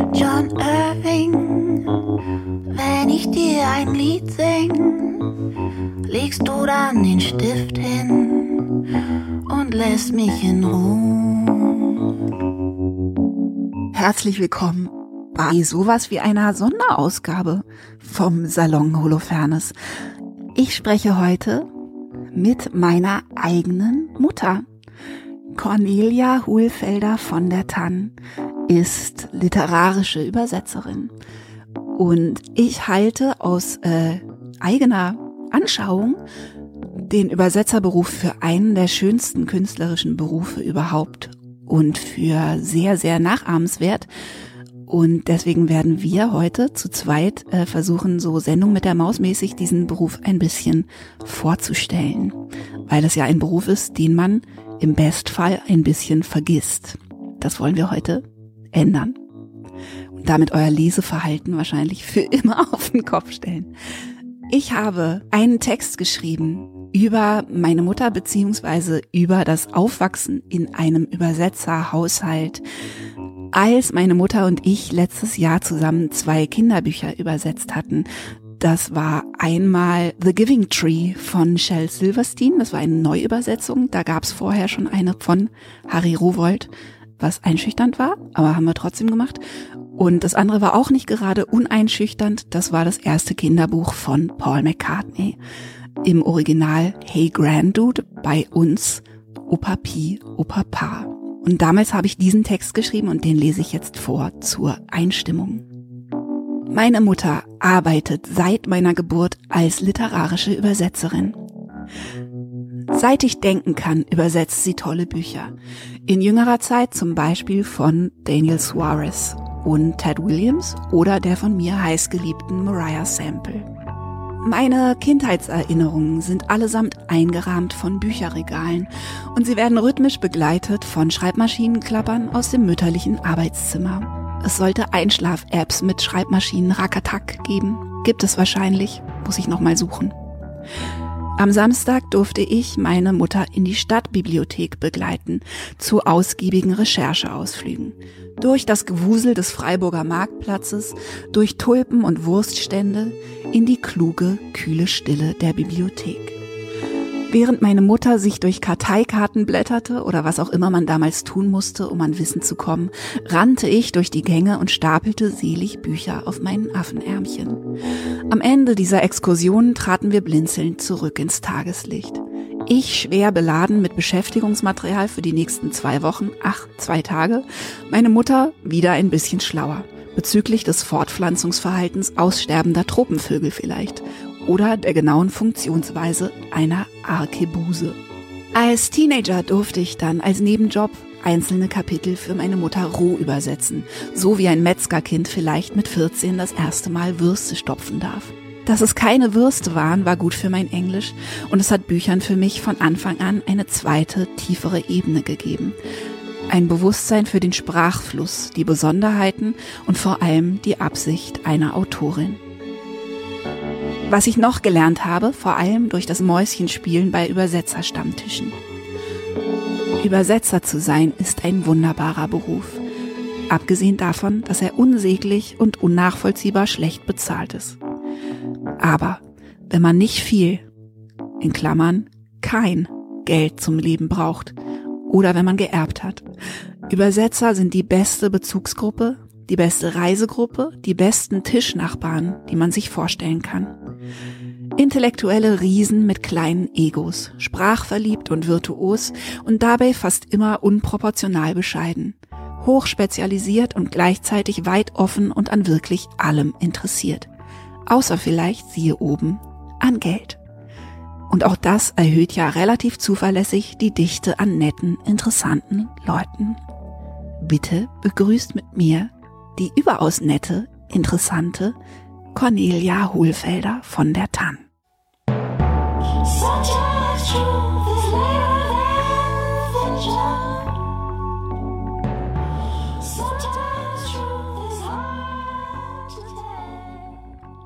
John Irving, wenn ich dir ein Lied sing, legst du dann den Stift hin und lässt mich in Ruhe. Herzlich willkommen bei sowas wie einer Sonderausgabe vom Salon Holofernes. Ich spreche heute mit meiner eigenen Mutter. Cornelia Hohlfelder von der Tann ist literarische Übersetzerin. Und ich halte aus eigener Anschauung den Übersetzerberuf für einen der schönsten künstlerischen Berufe überhaupt und für sehr, sehr nachahmenswert. Und deswegen werden wir heute zu zweit versuchen, so Sendung mit der Maus mäßig diesen Beruf ein bisschen vorzustellen. Weil es ja ein Beruf ist, den man im Bestfall ein bisschen vergisst. Das wollen wir heute ändern. Und damit euer Leseverhalten wahrscheinlich für immer auf den Kopf stellen. Ich habe einen Text geschrieben über meine Mutter beziehungsweise über das Aufwachsen in einem Übersetzerhaushalt, als meine Mutter und ich letztes Jahr zusammen 2 Kinderbücher übersetzt hatten. Das war einmal The Giving Tree von Shel Silverstein, das war eine Neuübersetzung. Da gab es vorher schon eine von Harry Rowohlt, was einschüchternd war, aber haben wir trotzdem gemacht. Und das andere war auch nicht gerade uneinschüchternd, das war das erste Kinderbuch von Paul McCartney. Im Original Hey Granddude, bei uns Opa Pi, Opa Pa. Und damals habe ich diesen Text geschrieben und den lese ich jetzt vor zur Einstimmung. Meine Mutter arbeitet seit meiner Geburt als literarische Übersetzerin. Seit ich denken kann, übersetzt sie tolle Bücher. In jüngerer Zeit zum Beispiel von Daniel Suarez und Ted Williams oder der von mir heißgeliebten Mariah Sample. Meine Kindheitserinnerungen sind allesamt eingerahmt von Bücherregalen und sie werden rhythmisch begleitet von Schreibmaschinenklappern aus dem mütterlichen Arbeitszimmer. Es sollte Einschlaf-Apps mit Schreibmaschinen-Rakatak geben. Gibt es wahrscheinlich, muss ich nochmal suchen. Am Samstag durfte ich meine Mutter in die Stadtbibliothek begleiten, zu ausgiebigen Rechercheausflügen. Durch das Gewusel des Freiburger Marktplatzes, durch Tulpen und Wurststände, in die kluge, kühle Stille der Bibliothek. Während meine Mutter sich durch Karteikarten blätterte oder was auch immer man damals tun musste, um an Wissen zu kommen, rannte ich durch die Gänge und stapelte selig Bücher auf meinen Affenärmchen. Am Ende dieser Exkursion traten wir blinzelnd zurück ins Tageslicht. Ich schwer beladen mit Beschäftigungsmaterial für die nächsten 2 Wochen, 2 Tage, meine Mutter wieder ein bisschen schlauer, bezüglich des Fortpflanzungsverhaltens aussterbender Tropenvögel vielleicht. Oder der genauen Funktionsweise einer Arkebuse. Als Teenager durfte ich dann als Nebenjob einzelne Kapitel für meine Mutter roh übersetzen, so wie ein Metzgerkind vielleicht mit 14 das erste Mal Würste stopfen darf. Dass es keine Würste waren, war gut für mein Englisch und es hat Büchern für mich von Anfang an eine zweite, tiefere Ebene gegeben. Ein Bewusstsein für den Sprachfluss, die Besonderheiten und vor allem die Absicht einer Autorin. Was ich noch gelernt habe, vor allem durch das Mäuschenspielen bei Übersetzerstammtischen. Übersetzer zu sein ist ein wunderbarer Beruf. Abgesehen davon, dass er unsäglich und unnachvollziehbar schlecht bezahlt ist. Aber wenn man nicht viel, in Klammern kein Geld zum Leben braucht oder wenn man geerbt hat, Übersetzer sind die beste Bezugsgruppe, die beste Reisegruppe, die besten Tischnachbarn, die man sich vorstellen kann. Intellektuelle Riesen mit kleinen Egos, sprachverliebt und virtuos und dabei fast immer unproportional bescheiden. Hochspezialisiert und gleichzeitig weit offen und an wirklich allem interessiert. Außer vielleicht, siehe oben, an Geld. Und auch das erhöht ja relativ zuverlässig die Dichte an netten, interessanten Leuten. Bitte begrüßt mit mir die überaus nette, interessante Cornelia Hohlfelder von der Tann.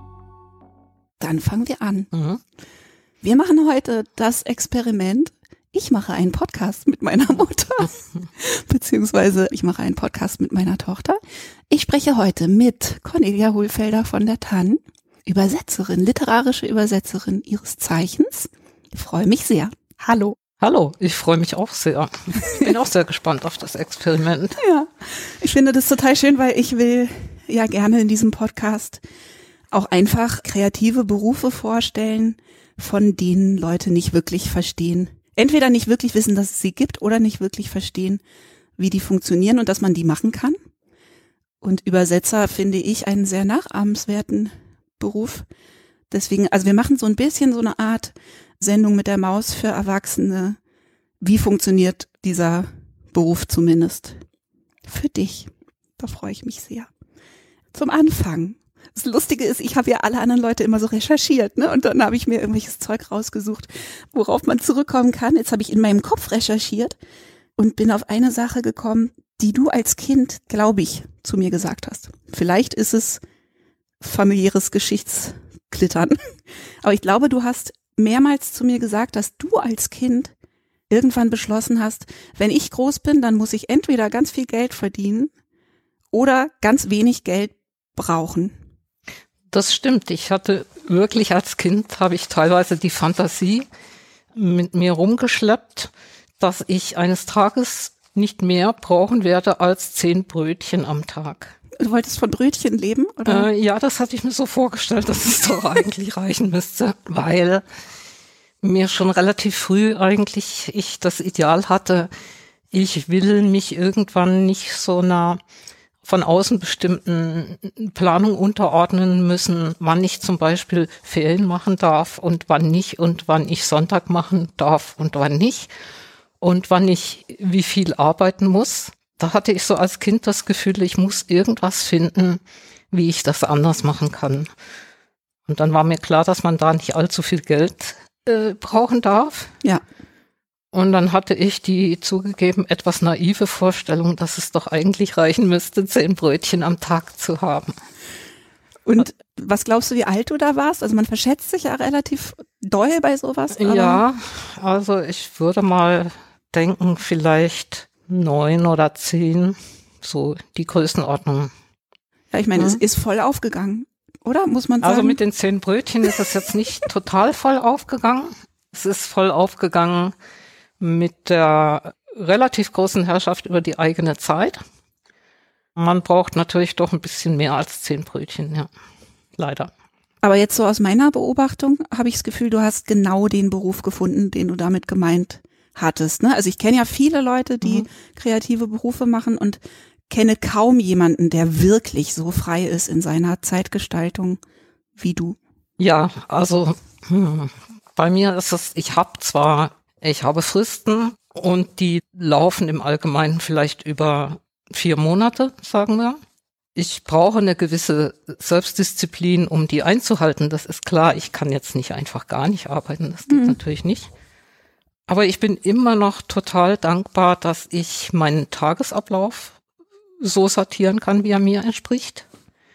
Dann fangen wir an. Wir machen heute das Experiment, Ich mache einen Podcast mit meiner Mutter, beziehungsweise ich mache einen Podcast mit meiner Tochter. Ich spreche heute mit Cornelia Hohlfelder von der TAN, Übersetzerin, literarische Übersetzerin ihres Zeichens. Ich freue mich sehr. Hallo. Hallo, ich freue mich auch sehr. Ich bin auch sehr gespannt auf das Experiment. Ja, ich finde das total schön, weil ich will ja gerne in diesem Podcast auch einfach kreative Berufe vorstellen, von denen Leute nicht wirklich verstehen. Entweder nicht wirklich wissen, dass es sie gibt oder nicht wirklich verstehen, wie die funktionieren und dass man die machen kann. Und Übersetzer finde ich einen sehr nachahmenswerten Beruf. Deswegen, also wir machen so ein bisschen so eine Art Sendung mit der Maus für Erwachsene. Wie funktioniert dieser Beruf zumindest für dich? Da freue ich mich sehr. Zum Anfang. Das Lustige ist, ich habe ja alle anderen Leute immer so recherchiert, ne? Und dann habe ich mir irgendwelches Zeug rausgesucht, worauf man zurückkommen kann. Jetzt habe ich in meinem Kopf recherchiert und bin auf eine Sache gekommen, die du als Kind, glaube ich, zu mir gesagt hast. Vielleicht ist es familiäres Geschichtsklittern. Aber ich glaube, du hast mehrmals zu mir gesagt, dass du als Kind irgendwann beschlossen hast, wenn ich groß bin, dann muss ich entweder ganz viel Geld verdienen oder ganz wenig Geld brauchen. Das stimmt. Ich hatte wirklich als Kind, habe ich teilweise die Fantasie mit mir rumgeschleppt, dass ich eines Tages nicht mehr brauchen werde als 10 Brötchen am Tag. Du wolltest von Brötchen leben, oder? Ja, das hatte ich mir so vorgestellt, dass es doch eigentlich reichen müsste, weil mir schon relativ früh eigentlich ich das Ideal hatte, ich will mich irgendwann nicht so einer von außen bestimmten Planung unterordnen müssen, wann ich zum Beispiel Ferien machen darf und wann nicht und wann ich Sonntag machen darf und wann nicht und wann ich wie viel arbeiten muss. Da hatte ich so als Kind das Gefühl, ich muss irgendwas finden, wie ich das anders machen kann. Und dann war mir klar, dass man da nicht allzu viel Geld brauchen darf. Ja. Und dann hatte ich die zugegeben etwas naive Vorstellung, dass es doch eigentlich reichen müsste, 10 Brötchen am Tag zu haben. Und was glaubst du, wie alt du da warst? Also man verschätzt sich ja relativ doll bei sowas. Ja, also ich würde mal denken, vielleicht 9 oder 10, so die Größenordnung. Ja, ich meine, es ist voll aufgegangen, oder? Muss man sagen? Also mit den 10 Brötchen ist es jetzt nicht total voll aufgegangen. Es ist voll aufgegangen mit der relativ großen Herrschaft über die eigene Zeit. Man braucht natürlich doch ein bisschen mehr als 10 Brötchen, ja. Leider. Aber jetzt so aus meiner Beobachtung habe ich das Gefühl, du hast genau den Beruf gefunden, den du damit gemeint hattest, ne? Also ich kenne ja viele Leute, die kreative Berufe machen und kenne kaum jemanden, der wirklich so frei ist in seiner Zeitgestaltung wie du. Ja, also bei mir ist es, ich habe Fristen und die laufen im Allgemeinen vielleicht über 4 Monate, sagen wir. Ich brauche eine gewisse Selbstdisziplin, um die einzuhalten. Das ist klar, ich kann jetzt nicht einfach gar nicht arbeiten, das geht natürlich nicht. Aber ich bin immer noch total dankbar, dass ich meinen Tagesablauf so sortieren kann, wie er mir entspricht.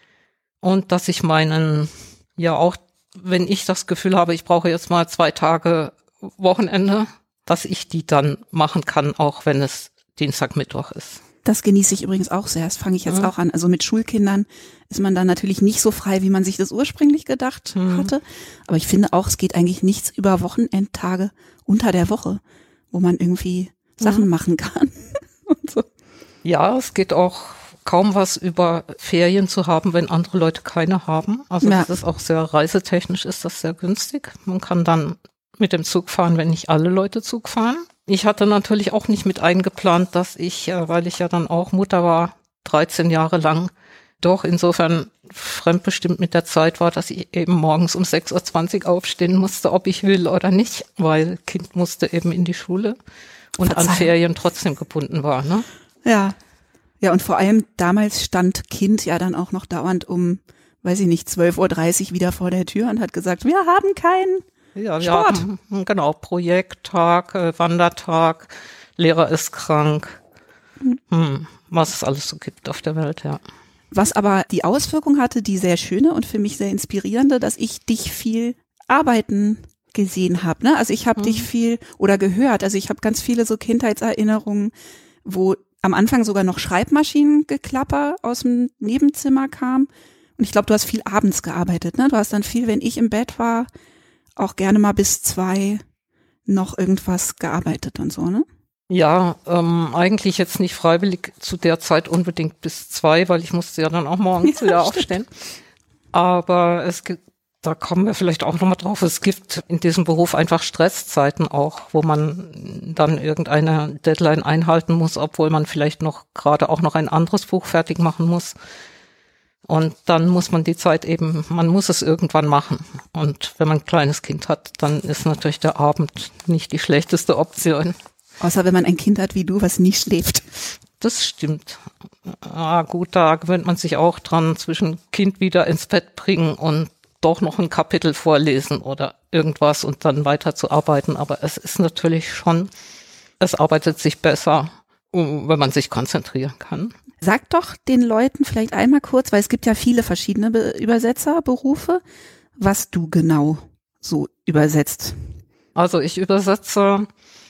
Und dass ich meinen, ja auch, wenn ich das Gefühl habe, ich brauche jetzt mal 2 Tage Wochenende, dass ich die dann machen kann, auch wenn es Dienstag, Mittwoch ist. Das genieße ich übrigens auch sehr. Das fange ich jetzt auch an. Also mit Schulkindern ist man dann natürlich nicht so frei, wie man sich das ursprünglich gedacht hatte. Aber ich finde auch, es geht eigentlich nichts über Wochenendtage unter der Woche, wo man irgendwie Sachen machen kann. Und so. Ja, es geht auch kaum was über Ferien zu haben, wenn andere Leute keine haben. Also das ist auch sehr reisetechnisch, ist das sehr günstig. Man kann dann mit dem Zug fahren, wenn nicht alle Leute Zug fahren. Ich hatte natürlich auch nicht mit eingeplant, dass ich, weil ich ja dann auch Mutter war, 13 Jahre lang, doch insofern fremdbestimmt mit der Zeit war, dass ich eben morgens um 6:20 Uhr aufstehen musste, ob ich will oder nicht, weil Kind musste eben in die Schule und an Ferien trotzdem gebunden war, ne? Ja. Ja, und vor allem damals stand Kind ja dann auch noch dauernd um, weiß ich nicht, 12:30 Uhr wieder vor der Tür und hat gesagt, wir haben keinen Ja, Sport. Haben, genau, Projekttag, Wandertag, Lehrer ist krank, was es alles so gibt auf der Welt, ja. Was aber die Auswirkung hatte, die sehr schöne und für mich sehr inspirierende, dass ich dich viel arbeiten gesehen habe. Ne? Also ich habe dich viel oder gehört. Also ich habe ganz viele so Kindheitserinnerungen, wo am Anfang sogar noch Schreibmaschinengeklapper aus dem Nebenzimmer kam. Und ich glaube, du hast viel abends gearbeitet. Ne? Du hast dann viel, wenn ich im Bett war, auch gerne mal bis 2 noch irgendwas gearbeitet und so, ne? Ja, eigentlich jetzt nicht freiwillig zu der Zeit unbedingt bis 2, weil ich musste ja dann auch morgens wieder aufstehen. Aber es gibt, da kommen wir vielleicht auch nochmal drauf, es gibt in diesem Beruf einfach Stresszeiten auch, wo man dann irgendeine Deadline einhalten muss, obwohl man vielleicht noch gerade auch noch ein anderes Buch fertig machen muss. Und dann muss man die Zeit eben, man muss es irgendwann machen. Und wenn man ein kleines Kind hat, dann ist natürlich der Abend nicht die schlechteste Option. Außer wenn man ein Kind hat wie du, was nie schläft. Das stimmt. Ah, gut, da gewöhnt man sich auch dran, zwischen Kind wieder ins Bett bringen und doch noch ein Kapitel vorlesen oder irgendwas und dann weiterzuarbeiten. Aber es ist natürlich schon, es arbeitet sich besser, wenn man sich konzentrieren kann. Sag doch den Leuten vielleicht einmal kurz, weil es gibt ja viele verschiedene Übersetzerberufe, was du genau so übersetzt. Also ich übersetze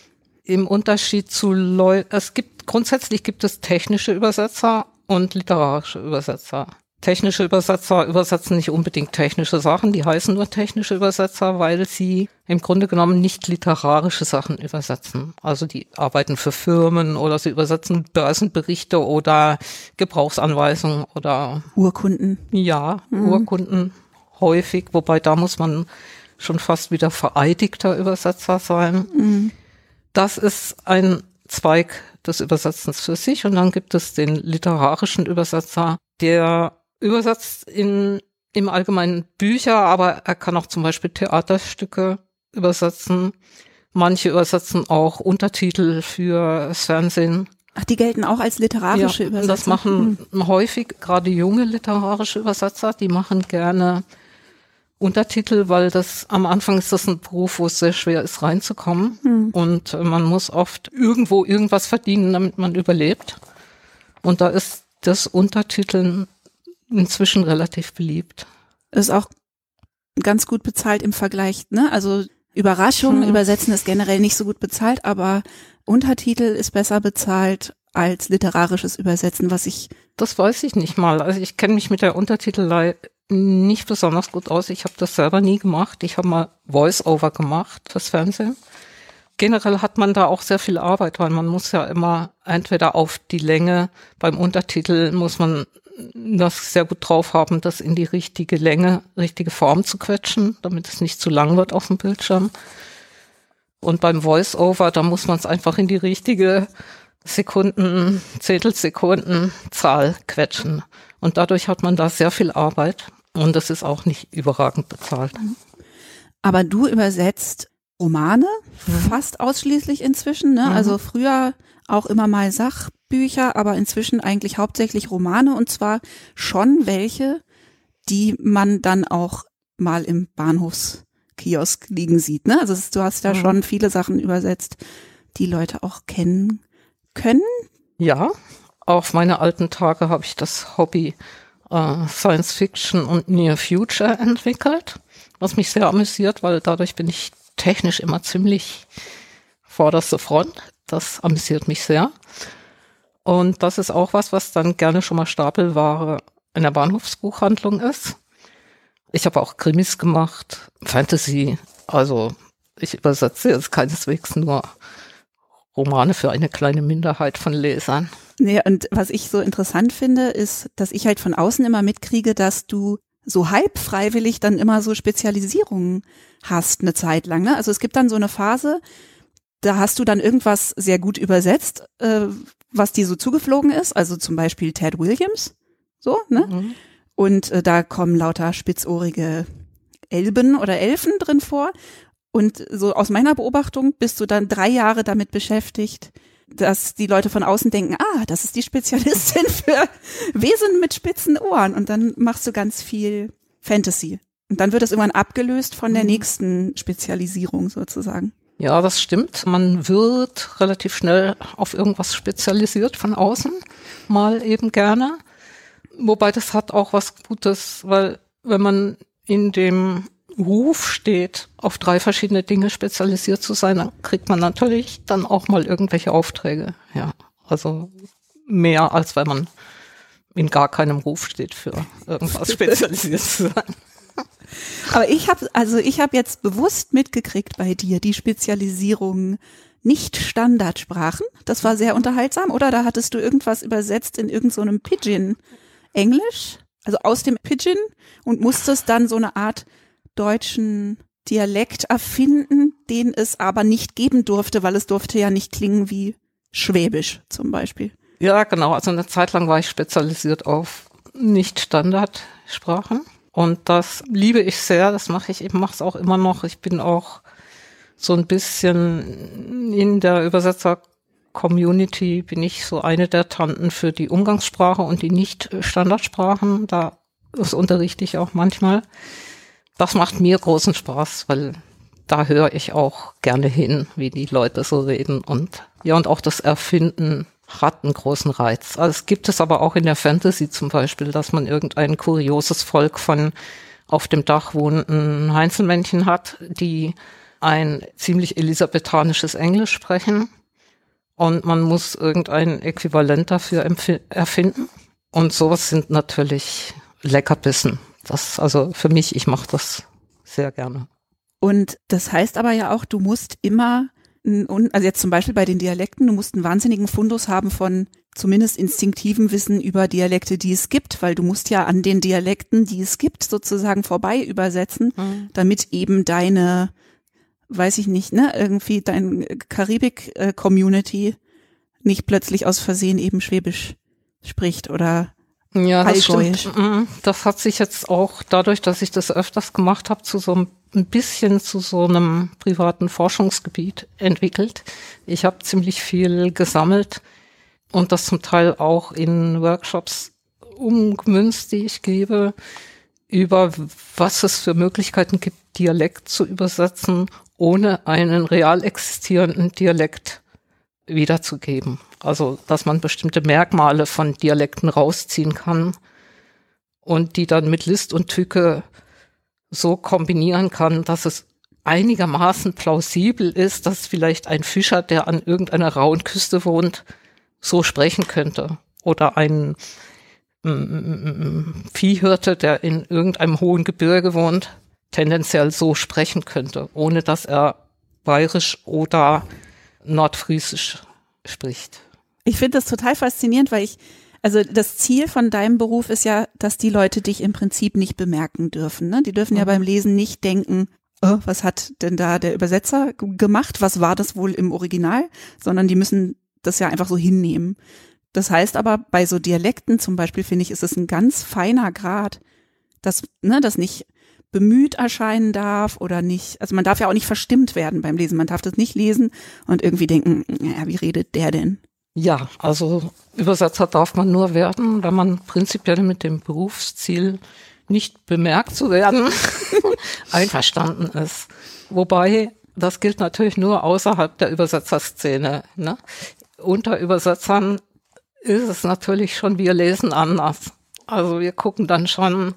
im Unterschied zu grundsätzlich gibt es technische Übersetzer und literarische Übersetzer. Technische Übersetzer übersetzen nicht unbedingt technische Sachen, die heißen nur technische Übersetzer, weil sie im Grunde genommen nicht literarische Sachen übersetzen. Also die arbeiten für Firmen oder sie übersetzen Börsenberichte oder Gebrauchsanweisungen oder Urkunden. Ja, Urkunden häufig, wobei da muss man schon fast wieder vereidigter Übersetzer sein. Das ist ein Zweig des Übersetzens für sich und dann gibt es den literarischen Übersetzer, der übersetzt im Allgemeinen Bücher, aber er kann auch zum Beispiel Theaterstücke übersetzen. Manche übersetzen auch Untertitel für das Fernsehen. Ach, die gelten auch als literarische Übersetzer? Das machen häufig gerade junge literarische Übersetzer, die machen gerne Untertitel, weil das am Anfang ist das ein Beruf, wo es sehr schwer ist reinzukommen und man muss oft irgendwo irgendwas verdienen, damit man überlebt. Und da ist das Untertiteln inzwischen relativ beliebt. Ist auch ganz gut bezahlt im Vergleich, ne? Also Überraschungen übersetzen ist generell nicht so gut bezahlt, aber Untertitel ist besser bezahlt als literarisches Übersetzen, Das weiß ich nicht mal. Also ich kenne mich mit der Untertitelei nicht besonders gut aus. Ich habe das selber nie gemacht. Ich habe mal Voice-Over gemacht fürs Fernsehen. Generell hat man da auch sehr viel Arbeit, weil man muss ja immer entweder auf die Länge, beim Untertitel muss man das sehr gut drauf haben, das in die richtige Länge, richtige Form zu quetschen, damit es nicht zu lang wird auf dem Bildschirm. Und beim Voice-Over, da muss man es einfach in die richtige Zehntelsekundenzahl quetschen. Und dadurch hat man da sehr viel Arbeit und das ist auch nicht überragend bezahlt. Aber du übersetzt Romane fast ausschließlich inzwischen, ne? Also früher auch immer mal Sachbücher, aber inzwischen eigentlich hauptsächlich Romane und zwar schon welche, die man dann auch mal im Bahnhofskiosk liegen sieht, ne? Also du hast da schon viele Sachen übersetzt, die Leute auch kennen können. Ja, auf meine alten Tage habe ich das Hobby Science Fiction und Near Future entwickelt, was mich sehr amüsiert, weil dadurch bin ich technisch immer ziemlich vorderste Front. Das amüsiert mich sehr. Und das ist auch was dann gerne schon mal Stapelware in der Bahnhofsbuchhandlung ist. Ich habe auch Krimis gemacht, Fantasy, also ich übersetze jetzt keineswegs nur Romane für eine kleine Minderheit von Lesern. Nee, und was ich so interessant finde, ist, dass ich halt von außen immer mitkriege, dass du so halb freiwillig dann immer so Spezialisierungen hast eine Zeit lang, ne? Also es gibt dann so eine Phase, da hast du dann irgendwas sehr gut übersetzt, was dir so zugeflogen ist, also zum Beispiel Ted Williams, so, ne? Und da kommen lauter spitzohrige Elben oder Elfen drin vor. Und so aus meiner Beobachtung bist du dann 3 Jahre damit beschäftigt, dass die Leute von außen denken, das ist die Spezialistin für Wesen mit spitzen Ohren. Und dann machst du ganz viel Fantasy. Und dann wird es irgendwann abgelöst von der nächsten Spezialisierung sozusagen. Ja, das stimmt. Man wird relativ schnell auf irgendwas spezialisiert von außen, mal eben gerne. Wobei das hat auch was Gutes, weil wenn man in dem Ruf steht, auf 3 verschiedene Dinge spezialisiert zu sein, dann kriegt man natürlich dann auch mal irgendwelche Aufträge. Ja, also mehr, als wenn man in gar keinem Ruf steht, für irgendwas spezialisiert zu sein. Aber ich habe jetzt bewusst mitgekriegt bei dir die Spezialisierung nicht Standardsprachen. Das war sehr unterhaltsam. Oder da hattest du irgendwas übersetzt in irgend so einem Pidgin-Englisch, also aus dem Pidgin, und musstest dann so eine Art deutschen Dialekt erfinden, den es aber nicht geben durfte, weil es durfte ja nicht klingen wie Schwäbisch zum Beispiel. Ja, genau. Also eine Zeit lang war ich spezialisiert auf Nicht-Standardsprachen. Und das liebe ich sehr. Das mache es auch immer noch. Ich bin auch so ein bisschen in der Übersetzer-Community, bin ich so eine der Tanten für die Umgangssprache und die Nicht-Standardsprachen. Das unterrichte ich auch manchmal. Das macht mir großen Spaß, weil da höre ich auch gerne hin, wie die Leute so reden. Und ja, und auch das Erfinden hat einen großen Reiz. Also es gibt es aber auch in der Fantasy zum Beispiel, dass man irgendein kurioses Volk von auf dem Dach wohnenden Heinzelmännchen hat, die ein ziemlich elisabethanisches Englisch sprechen und man muss irgendein Äquivalent dafür erfinden. Und sowas sind natürlich Leckerbissen. Also für mich, ich mache das sehr gerne. Und das heißt aber ja auch, du musst immer, also jetzt zum Beispiel bei den Dialekten, du musst einen wahnsinnigen Fundus haben von zumindest instinktivem Wissen über Dialekte, die es gibt, weil du musst ja an den Dialekten, die es gibt, sozusagen vorbei übersetzen, damit eben deine, weiß ich nicht, ne, irgendwie dein Karibik-Community nicht plötzlich aus Versehen eben Schwäbisch spricht oder ja, das stimmt. Das hat sich jetzt auch dadurch, dass ich das öfters gemacht habe, zu so ein bisschen zu so einem privaten Forschungsgebiet entwickelt. Ich habe ziemlich viel gesammelt und das zum Teil auch in Workshops umgemünzt, die ich gebe, über was es für Möglichkeiten gibt, Dialekt zu übersetzen, ohne einen real existierenden Dialekt wiederzugeben. Also, dass man bestimmte Merkmale von Dialekten rausziehen kann und die dann mit List und Tücke so kombinieren kann, dass es einigermaßen plausibel ist, dass vielleicht ein Fischer, der an irgendeiner rauen Küste wohnt, so sprechen könnte. Oder ein Viehhirte, der in irgendeinem hohen Gebirge wohnt, tendenziell so sprechen könnte, ohne dass er bayerisch oder nordfriesisch spricht. Ich finde das total faszinierend, weil also das Ziel von deinem Beruf ist ja, dass die Leute dich im Prinzip nicht bemerken dürfen. Ne? Die dürfen ja beim Lesen nicht denken, oh, was hat denn da der Übersetzer gemacht? Was war das wohl im Original? Sondern die müssen das ja einfach so hinnehmen. Das heißt aber, bei so Dialekten zum Beispiel, finde ich, ist es ein ganz feiner Grad, dass das nicht bemüht erscheinen darf oder nicht, also man darf ja auch nicht verstimmt werden beim Lesen. Man darf das nicht lesen und irgendwie denken, ja, wie redet der denn? Ja, also Übersetzer darf man nur werden, wenn man prinzipiell mit dem Berufsziel nicht bemerkt zu werden einverstanden ist. Wobei, das gilt natürlich nur außerhalb der Übersetzerszene. Ne? Unter Übersetzern ist es natürlich schon, wir lesen anders. Also wir gucken dann schon,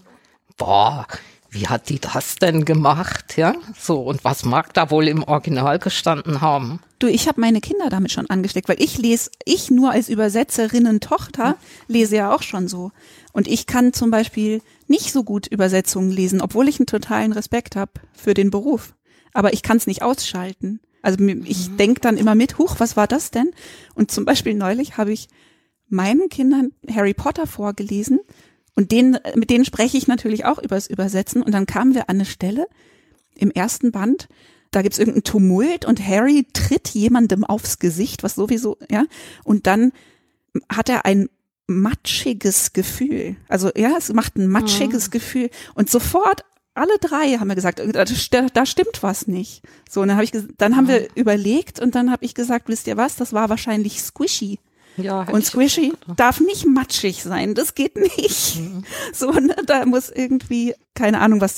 wie hat die das denn gemacht, ja? So, und was mag da wohl im Original gestanden haben? Du, ich habe meine Kinder damit schon angesteckt, weil ich nur als Übersetzerinnen-Tochter lese ja auch schon so. Und ich kann zum Beispiel nicht so gut Übersetzungen lesen, obwohl ich einen totalen Respekt habe für den Beruf. Aber ich kann es nicht ausschalten. Also ich denke dann immer mit, was war das denn? Und zum Beispiel neulich habe ich meinen Kindern Harry Potter vorgelesen. Und mit denen spreche ich natürlich auch übers Übersetzen. Und dann kamen wir an eine Stelle im ersten Band, da gibt's irgendeinen Tumult und Harry tritt jemandem aufs Gesicht, was sowieso, ja. Und dann hat er ein matschiges Gefühl. Also ja, es macht ein matschiges Gefühl. Und sofort alle 3 haben wir gesagt, da stimmt was nicht. So, und dann haben wir überlegt und dann habe ich gesagt, wisst ihr was, das war wahrscheinlich squishy. Ja, und squishy darf nicht matschig sein, das geht nicht. So, ne, da muss irgendwie, keine Ahnung, was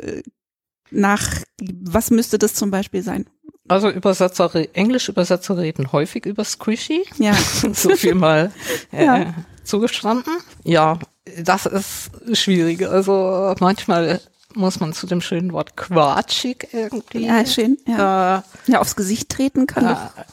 müsste das zum Beispiel sein? Also Englisch-Übersetzer reden häufig über squishy. Ja. So viel mal zugestanden. Ja, das ist schwierig. Also manchmal muss man zu dem schönen Wort quatschig irgendwie. Ja, schön. Ja, ja, aufs Gesicht treten kann.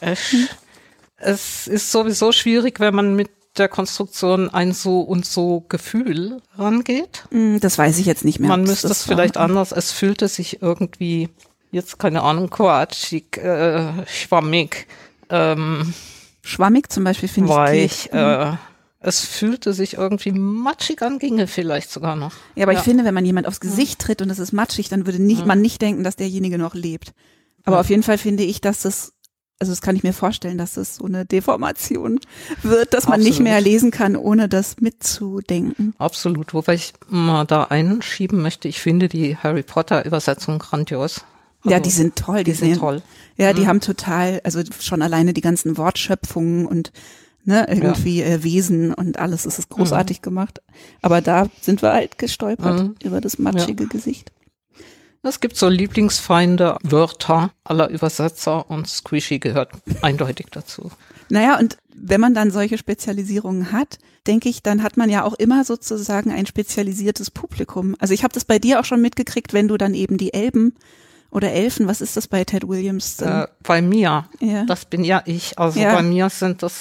Es ist sowieso schwierig, wenn man mit der Konstruktion ein so und so Gefühl rangeht. Das weiß ich jetzt nicht mehr. Man müsste es vielleicht anders. Es fühlte sich irgendwie, jetzt keine Ahnung, quatschig, schwammig. Schwammig zum Beispiel finde ich. Weich. Es fühlte sich irgendwie matschig an, ginge vielleicht sogar noch. Ja, aber ich finde, wenn man jemand aufs Gesicht tritt und es ist matschig, dann würde man nicht denken, dass derjenige noch lebt. Aber auf jeden Fall finde ich, dass das kann ich mir vorstellen, dass das so eine Deformation wird, dass man nicht mehr lesen kann, ohne das mitzudenken. Absolut, wobei ich mal da einschieben möchte, ich finde die Harry Potter Übersetzung grandios. Also, ja, die sind toll. Die sind toll. Ja, die haben total, also schon alleine die ganzen Wortschöpfungen und irgendwie Wesen und alles, das ist großartig gemacht. Aber da sind wir halt gestolpert über das matschige Gesicht. Es gibt so Lieblingsfeinde, Wörter aller Übersetzer und Squishy gehört eindeutig dazu. Naja, und wenn man dann solche Spezialisierungen hat, denke ich, dann hat man ja auch immer sozusagen ein spezialisiertes Publikum. Also ich habe das bei dir auch schon mitgekriegt, wenn du dann eben die Elben oder Elfen, was ist das bei Ted Williams? Bei mir, das bin ja ich. Also bei mir sind das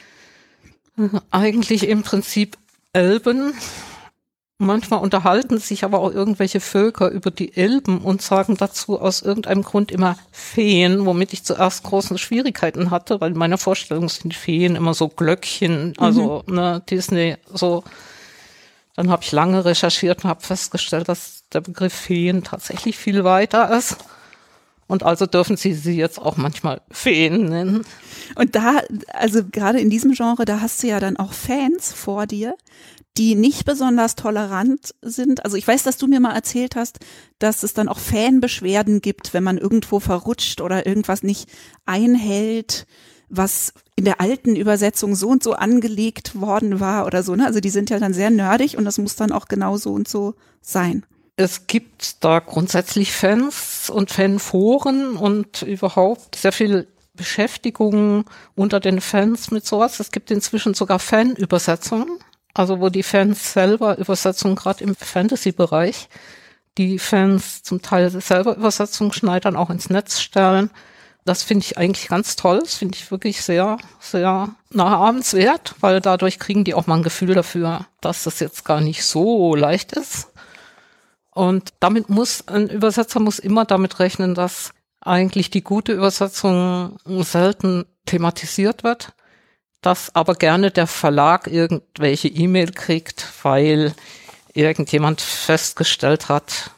eigentlich im Prinzip Elben. Manchmal unterhalten sich aber auch irgendwelche Völker über die Elben und sagen dazu aus irgendeinem Grund immer Feen, womit ich zuerst große Schwierigkeiten hatte, weil in meiner Vorstellung sind Feen immer so Glöckchen, also Disney so. Dann habe ich lange recherchiert und habe festgestellt, dass der Begriff Feen tatsächlich viel weiter ist. Und also dürfen sie jetzt auch manchmal Feen nennen. Und da, also gerade in diesem Genre, da hast du ja dann auch Fans vor dir, die nicht besonders tolerant sind. Also ich weiß, dass du mir mal erzählt hast, dass es dann auch Fanbeschwerden gibt, wenn man irgendwo verrutscht oder irgendwas nicht einhält, was in der alten Übersetzung so und so angelegt worden war oder so. Ne? Also die sind ja dann sehr nerdig und das muss dann auch genau so und so sein. Es gibt da grundsätzlich Fans und Fanforen und überhaupt sehr viel Beschäftigung unter den Fans mit sowas. Es gibt inzwischen sogar Fanübersetzungen, also wo die Fans selber Übersetzungen, gerade im Fantasy-Bereich, die Fans zum Teil selber Übersetzungen schneidern, auch ins Netz stellen. Das finde ich eigentlich ganz toll. Das finde ich wirklich sehr, sehr nachahmenswert, weil dadurch kriegen die auch mal ein Gefühl dafür, dass das jetzt gar nicht so leicht ist. Und ein Übersetzer muss immer damit rechnen, dass eigentlich die gute Übersetzung selten thematisiert wird, dass aber gerne der Verlag irgendwelche E-Mail kriegt, weil irgendjemand festgestellt hat,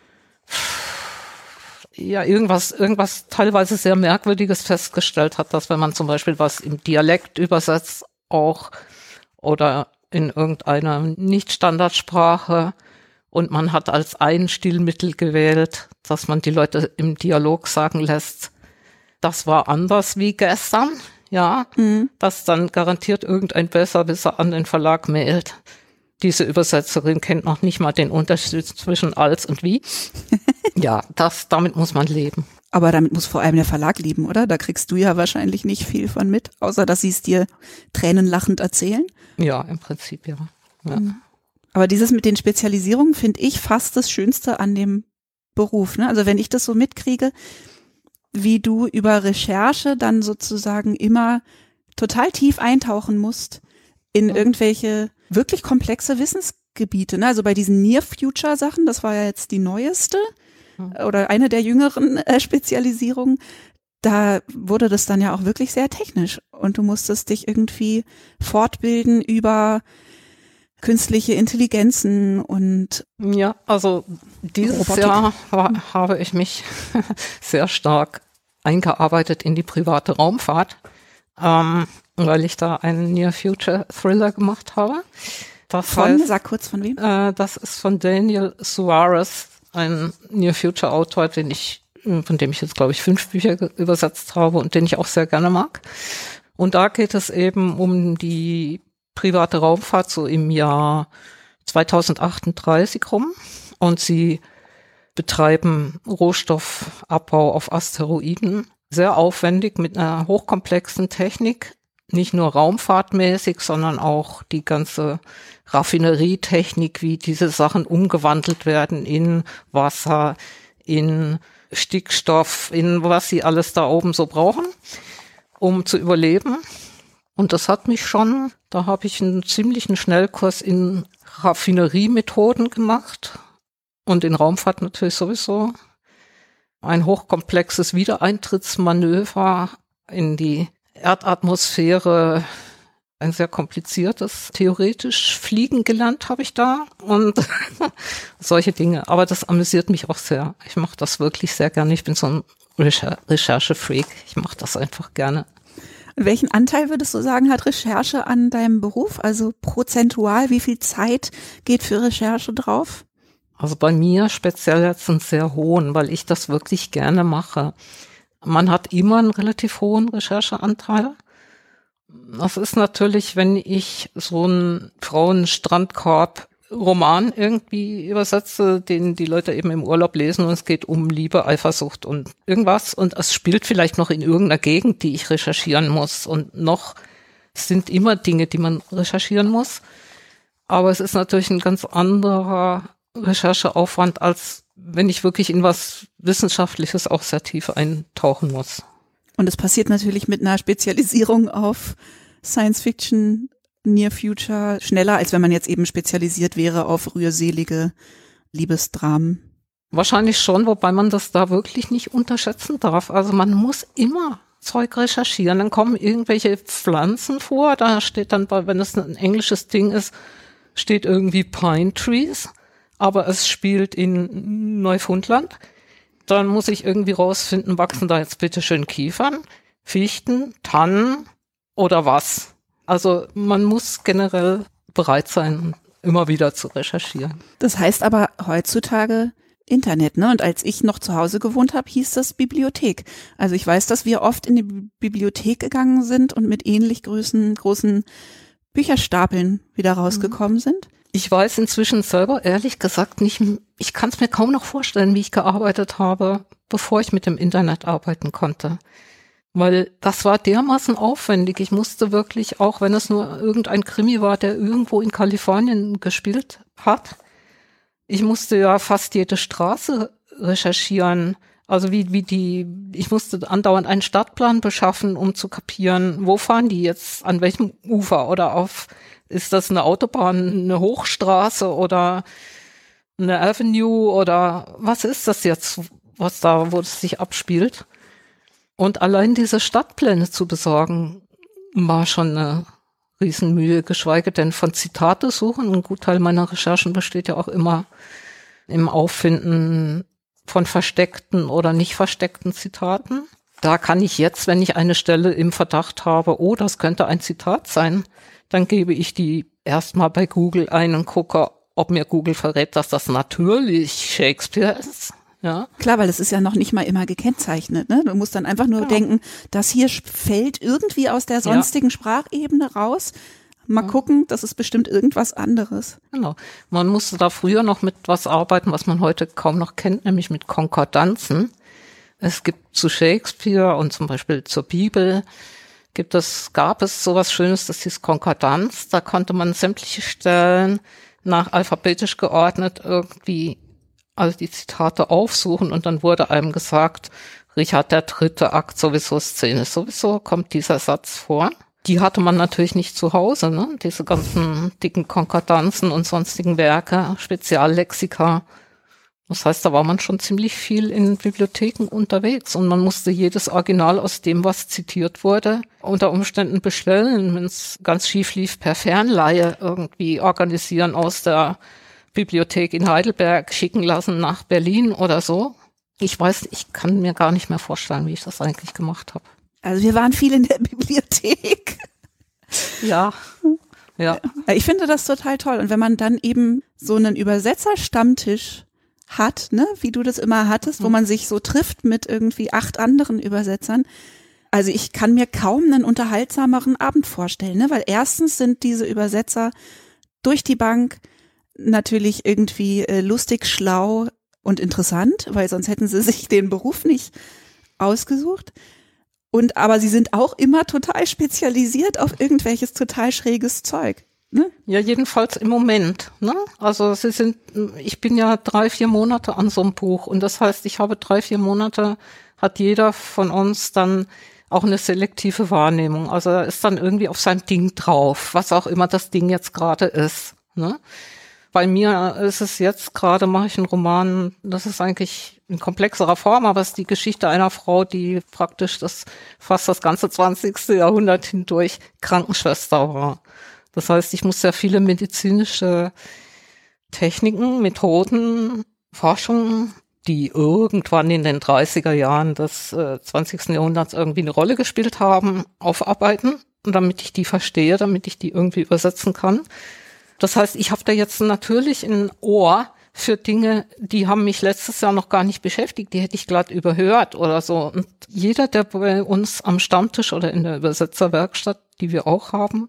ja, irgendwas teilweise sehr Merkwürdiges festgestellt hat, dass wenn man zum Beispiel was im Dialekt übersetzt auch oder in irgendeiner Nicht-Standardsprache und man hat als ein Stilmittel gewählt, dass man die Leute im Dialog sagen lässt, das war anders wie gestern, dass dann garantiert irgendein Besserwisser an den Verlag mailt. Diese Übersetzerin kennt noch nicht mal den Unterschied zwischen als und wie. Ja, damit muss man leben. Aber damit muss vor allem der Verlag leben, oder? Da kriegst du ja wahrscheinlich nicht viel von mit, außer dass sie es dir tränenlachend erzählen. Ja, im Prinzip, ja. Aber dieses mit den Spezialisierungen finde ich fast das Schönste an dem Beruf. Ne? Also wenn ich das so mitkriege, wie du über Recherche dann sozusagen immer total tief eintauchen musst in irgendwelche wirklich komplexe Wissensgebiete. Ne? Also bei diesen Near-Future-Sachen, das war ja jetzt die neueste oder eine der jüngeren Spezialisierungen, da wurde das dann ja auch wirklich sehr technisch und du musstest dich irgendwie fortbilden über künstliche Intelligenzen und ja, also dieses Robotik. Jahr habe ich mich sehr stark eingearbeitet in die private Raumfahrt, weil ich da einen Near-Future-Thriller gemacht habe. Sag kurz von wem? Das ist von Daniel Suarez, ein Near-Future-Autor, von dem ich jetzt, glaube ich, 5 Bücher übersetzt habe und den ich auch sehr gerne mag. Und da geht es eben um die private Raumfahrt so im Jahr 2038 rum und sie betreiben Rohstoffabbau auf Asteroiden, sehr aufwendig mit einer hochkomplexen Technik nicht nur raumfahrtmäßig, sondern auch die ganze Raffinerietechnik, wie diese Sachen umgewandelt werden in Wasser, in Stickstoff, in was sie alles da oben so brauchen, um zu überleben. Und das hat mich schon, da habe ich einen ziemlichen Schnellkurs in Raffineriemethoden gemacht und in Raumfahrt natürlich sowieso. Ein hochkomplexes Wiedereintrittsmanöver in die Erdatmosphäre, ein sehr kompliziertes, theoretisch Fliegen gelernt habe ich da und solche Dinge. Aber das amüsiert mich auch sehr. Ich mache das wirklich sehr gerne. Ich bin so ein Recherche-Freak. Ich mache das einfach gerne. Und welchen Anteil würdest du sagen, hat Recherche an deinem Beruf? Also prozentual, wie viel Zeit geht für Recherche drauf? Also bei mir speziell jetzt einen sehr hohen, weil ich das wirklich gerne mache. Man hat immer einen relativ hohen Rechercheanteil. Das ist natürlich, wenn ich so einen Frauenstrandkorb-Roman irgendwie übersetze, den die Leute eben im Urlaub lesen und es geht um Liebe, Eifersucht und irgendwas und es spielt vielleicht noch in irgendeiner Gegend, die ich recherchieren muss und noch sind immer Dinge, die man recherchieren muss. Aber es ist natürlich ein ganz anderer Rechercheaufwand, als wenn ich wirklich in was Wissenschaftliches auch sehr tief eintauchen muss. Und es passiert natürlich mit einer Spezialisierung auf Science Fiction, Near Future schneller, als wenn man jetzt eben spezialisiert wäre auf rührselige Liebesdramen. Wahrscheinlich schon, wobei man das da wirklich nicht unterschätzen darf. Also man muss immer Zeug recherchieren. Dann kommen irgendwelche Pflanzen vor, da steht dann, wenn es ein englisches Ding ist, steht irgendwie Pine Trees, aber es spielt in Neufundland. Dann muss ich irgendwie rausfinden, wachsen da jetzt bitte schön Kiefern, Fichten, Tannen oder was? Also man muss generell bereit sein, immer wieder zu recherchieren. Das heißt aber heutzutage Internet, ne? Und als ich noch zu Hause gewohnt habe, hieß das Bibliothek. Also ich weiß, dass wir oft in die Bibliothek gegangen sind und mit ähnlich großen Bücherstapeln wieder rausgekommen sind. Ich weiß inzwischen selber ehrlich gesagt nicht, ich kann es mir kaum noch vorstellen, wie ich gearbeitet habe, bevor ich mit dem Internet arbeiten konnte. Weil das war dermaßen aufwendig. Ich musste wirklich, auch wenn es nur irgendein Krimi war, der irgendwo in Kalifornien gespielt hat, ich musste ja fast jede Straße recherchieren. Also ich musste andauernd einen Stadtplan beschaffen, um zu kapieren, wo fahren die jetzt, an welchem Ufer oder ist das eine Autobahn, eine Hochstraße oder eine Avenue oder was ist das jetzt, wo es sich abspielt? Und allein diese Stadtpläne zu besorgen, war schon eine Riesenmühe, geschweige denn von Zitate suchen. Ein Gutteil meiner Recherchen besteht ja auch immer im Auffinden von versteckten oder nicht versteckten Zitaten. Da kann ich jetzt, wenn ich eine Stelle im Verdacht habe, oh, das könnte ein Zitat sein, dann gebe ich die erstmal bei Google ein und gucke, ob mir Google verrät, dass das natürlich Shakespeare ist. Ja. Klar, weil es ist ja noch nicht mal immer gekennzeichnet, ne? Du musst dann einfach nur denken, das hier fällt irgendwie aus der sonstigen Sprachebene raus. Mal gucken, das ist bestimmt irgendwas anderes. Genau. Man musste da früher noch mit was arbeiten, was man heute kaum noch kennt, nämlich mit Konkordanzen. Es gibt zu Shakespeare und zum Beispiel zur Bibel gab es sowas Schönes, das hieß Konkordanz. Da konnte man sämtliche Stellen nach alphabetisch geordnet irgendwie also die Zitate aufsuchen und dann wurde einem gesagt, Richard der Dritte, Akt sowieso, Szene sowieso, kommt dieser Satz vor. Die hatte man natürlich nicht zu Hause, ne? Diese ganzen dicken Konkordanzen und sonstigen Werke, Speziallexika. Das heißt, da war man schon ziemlich viel in Bibliotheken unterwegs und man musste jedes Original aus dem, was zitiert wurde, unter Umständen bestellen, wenn es ganz schief lief, per Fernleihe irgendwie organisieren aus der Bibliothek in Heidelberg, schicken lassen nach Berlin oder so. Ich kann mir gar nicht mehr vorstellen, wie ich das eigentlich gemacht habe. Also wir waren viel in der Bibliothek. Ja. Ich finde das total toll. Und wenn man dann eben so einen Übersetzerstammtisch hat, ne, wie du das immer hattest, wo man sich so trifft mit irgendwie 8 anderen Übersetzern. Also ich kann mir kaum einen unterhaltsameren Abend vorstellen, ne, weil erstens sind diese Übersetzer durch die Bank natürlich irgendwie lustig, schlau und interessant, weil sonst hätten sie sich den Beruf nicht ausgesucht. aber sie sind auch immer total spezialisiert auf irgendwelches total schräges Zeug. Ne? Ja, jedenfalls im Moment. Ne? Also ich bin ja 3-4 Monate an so einem Buch und das heißt, ich habe 3-4 Monate, hat jeder von uns dann auch eine selektive Wahrnehmung. Also er ist dann irgendwie auf sein Ding drauf, was auch immer das Ding jetzt gerade ist. Ne? Bei mir ist es jetzt gerade, mache ich einen Roman, das ist eigentlich in komplexerer Form, aber es ist die Geschichte einer Frau, die praktisch fast das ganze 20. Jahrhundert hindurch Krankenschwester war. Das heißt, ich muss sehr viele medizinische Techniken, Methoden, Forschungen, die irgendwann in den 30er Jahren des 20. Jahrhunderts irgendwie eine Rolle gespielt haben, aufarbeiten. Und damit ich die verstehe, damit ich die irgendwie übersetzen kann. Das heißt, ich habe da jetzt natürlich ein Ohr für Dinge, die haben mich letztes Jahr noch gar nicht beschäftigt, die hätte ich glatt überhört oder so. Und jeder, der bei uns am Stammtisch oder in der Übersetzerwerkstatt, die wir auch haben,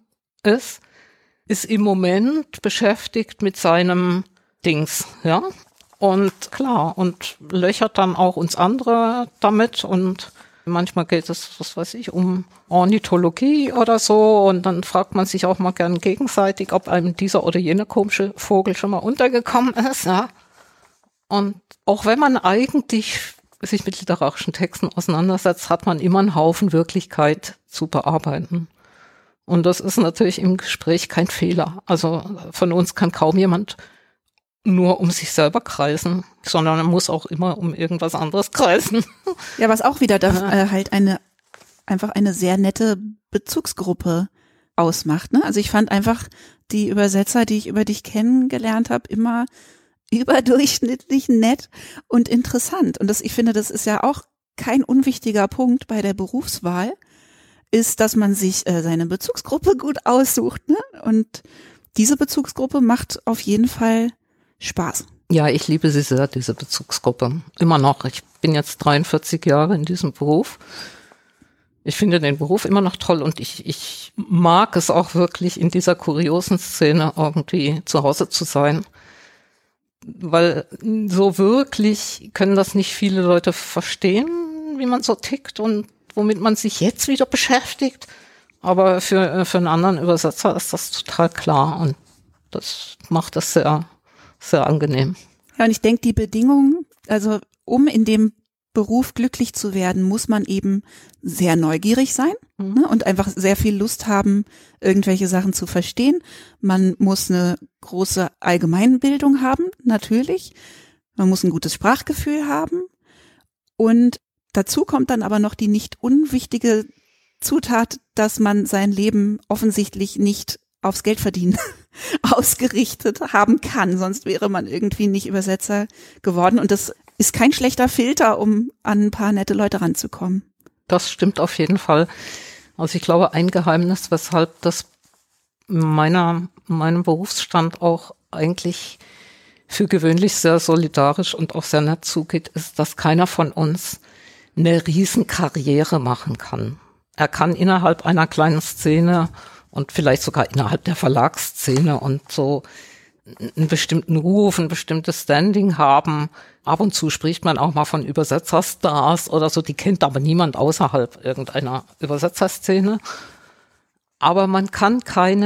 ist im Moment beschäftigt mit seinem Dings, ja. Und klar, und löchert dann auch uns andere damit und manchmal geht es, was weiß ich, um Ornithologie oder so und dann fragt man sich auch mal gern gegenseitig, ob einem dieser oder jener komische Vogel schon mal untergekommen ist, ja. Und auch wenn man eigentlich sich mit literarischen Texten auseinandersetzt, hat man immer einen Haufen Wirklichkeit zu bearbeiten. Und das ist natürlich im Gespräch kein Fehler. Also von uns kann kaum jemand nur um sich selber kreisen, sondern er muss auch immer um irgendwas anderes kreisen. Ja, was auch wieder halt einfach eine sehr nette Bezugsgruppe ausmacht. Ne? Also ich fand einfach die Übersetzer, die ich über dich kennengelernt habe, immer überdurchschnittlich nett und interessant. Und ich finde, das ist ja auch kein unwichtiger Punkt bei der Berufswahl, ist, dass man sich seine Bezugsgruppe gut aussucht. Ne? Und diese Bezugsgruppe macht auf jeden Fall Spaß. Ja, ich liebe sie sehr, diese Bezugsgruppe. Immer noch. Ich bin jetzt 43 Jahre in diesem Beruf. Ich finde den Beruf immer noch toll und ich mag es auch wirklich, in dieser kuriosen Szene irgendwie zu Hause zu sein. Weil so wirklich können das nicht viele Leute verstehen, wie man so tickt und womit man sich jetzt wieder beschäftigt. Aber für einen anderen Übersetzer ist das total klar und das macht es sehr, sehr angenehm. Ja, und ich denke, die Bedingungen, also um in dem Beruf glücklich zu werden, muss man eben sehr neugierig sein, ne, und einfach sehr viel Lust haben, irgendwelche Sachen zu verstehen. Man muss eine große Allgemeinbildung haben, natürlich. Man muss ein gutes Sprachgefühl haben. Und dazu kommt dann aber noch die nicht unwichtige Zutat, dass man sein Leben offensichtlich nicht aufs Geldverdienen ausgerichtet haben kann. Sonst wäre man irgendwie nicht Übersetzer geworden. Und das ist kein schlechter Filter, um an ein paar nette Leute ranzukommen. Das stimmt auf jeden Fall. Also ich glaube, ein Geheimnis, weshalb das meinem Berufsstand auch eigentlich für gewöhnlich sehr solidarisch und auch sehr nett zugeht, ist, dass keiner von uns eine Riesenkarriere machen kann. Er kann innerhalb einer kleinen Szene und vielleicht sogar innerhalb der Verlagsszene und so einen bestimmten Ruf, ein bestimmtes Standing haben. Ab und zu spricht man auch mal von Übersetzerstars oder so, die kennt aber niemand außerhalb irgendeiner Übersetzerszene. Aber man kann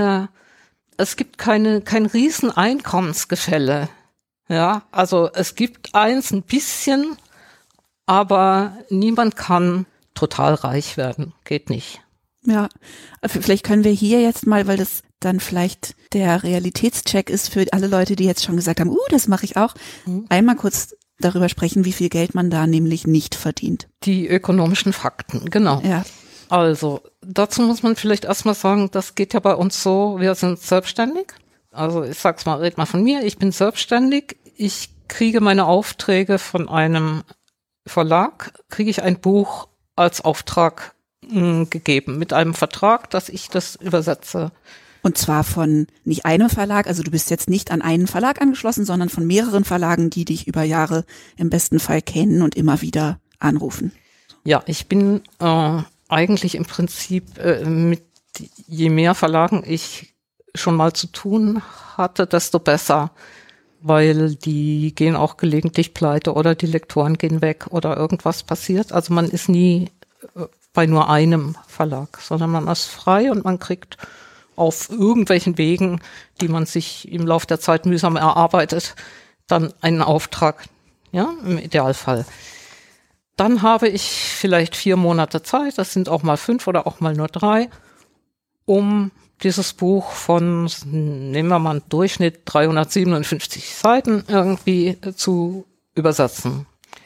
es gibt kein riesen Einkommensgefälle. Ja, also es gibt eins ein bisschen, aber niemand kann total reich werden. Geht nicht. Ja, vielleicht können wir hier jetzt mal, weil das dann vielleicht der Realitätscheck ist für alle Leute, die jetzt schon gesagt haben, das mache ich auch, einmal kurz darüber sprechen, wie viel Geld man da nämlich nicht verdient. Die ökonomischen Fakten, genau. Ja. Also dazu muss man vielleicht erstmal sagen, das geht ja bei uns so, wir sind selbstständig. Also ich sag's mal, red mal von mir, ich bin selbstständig. Ich kriege meine Aufträge von einem Verlag, kriege ich ein Buch als Auftrag gegeben mit einem Vertrag, dass ich das übersetze. Und zwar von nicht einem Verlag, also du bist jetzt nicht an einen Verlag angeschlossen, sondern von mehreren Verlagen, die dich über Jahre im besten Fall kennen und immer wieder anrufen. Ja, ich bin eigentlich im Prinzip mit je mehr Verlagen ich schon mal zu tun hatte, desto besser, weil die gehen auch gelegentlich pleite oder die Lektoren gehen weg oder irgendwas passiert. Also man ist nie bei nur einem Verlag, sondern man ist frei und man kriegt auf irgendwelchen Wegen, die man sich im Laufe der Zeit mühsam erarbeitet, dann einen Auftrag, ja, im Idealfall. Dann habe ich vielleicht 4 Monate Zeit, das sind auch mal 5 oder auch mal nur 3, um dieses Buch von, nehmen wir mal einen Durchschnitt, 357 Seiten irgendwie zu übersetzen.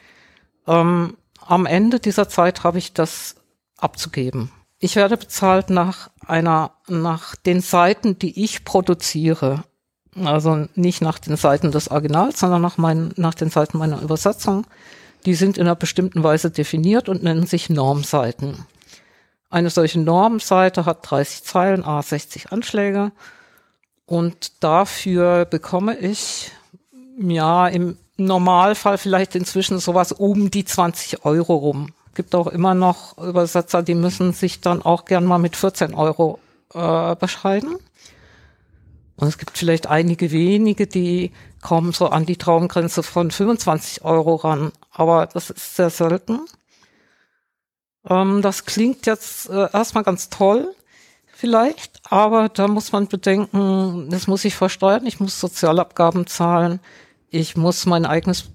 Am Ende dieser Zeit habe ich das abzugeben. Ich werde bezahlt nach den Seiten, die ich produziere. Also nicht nach den Seiten des Originals, sondern nach den Seiten meiner Übersetzung. Die sind in einer bestimmten Weise definiert und nennen sich Normseiten. Eine solche Normseite hat 30 Zeilen, 60 Anschläge. Und dafür bekomme ich, ja, im Normalfall vielleicht inzwischen sowas um die 20 € rum. Gibt auch immer noch Übersetzer, die müssen sich dann auch gern mal mit 14 € bescheiden. Und es gibt vielleicht einige wenige, die kommen so an die Traumgrenze von 25 € ran. Aber das ist sehr selten. Das klingt jetzt erstmal ganz toll, vielleicht, aber da muss man bedenken, das muss ich versteuern, ich muss Sozialabgaben zahlen, ich muss mein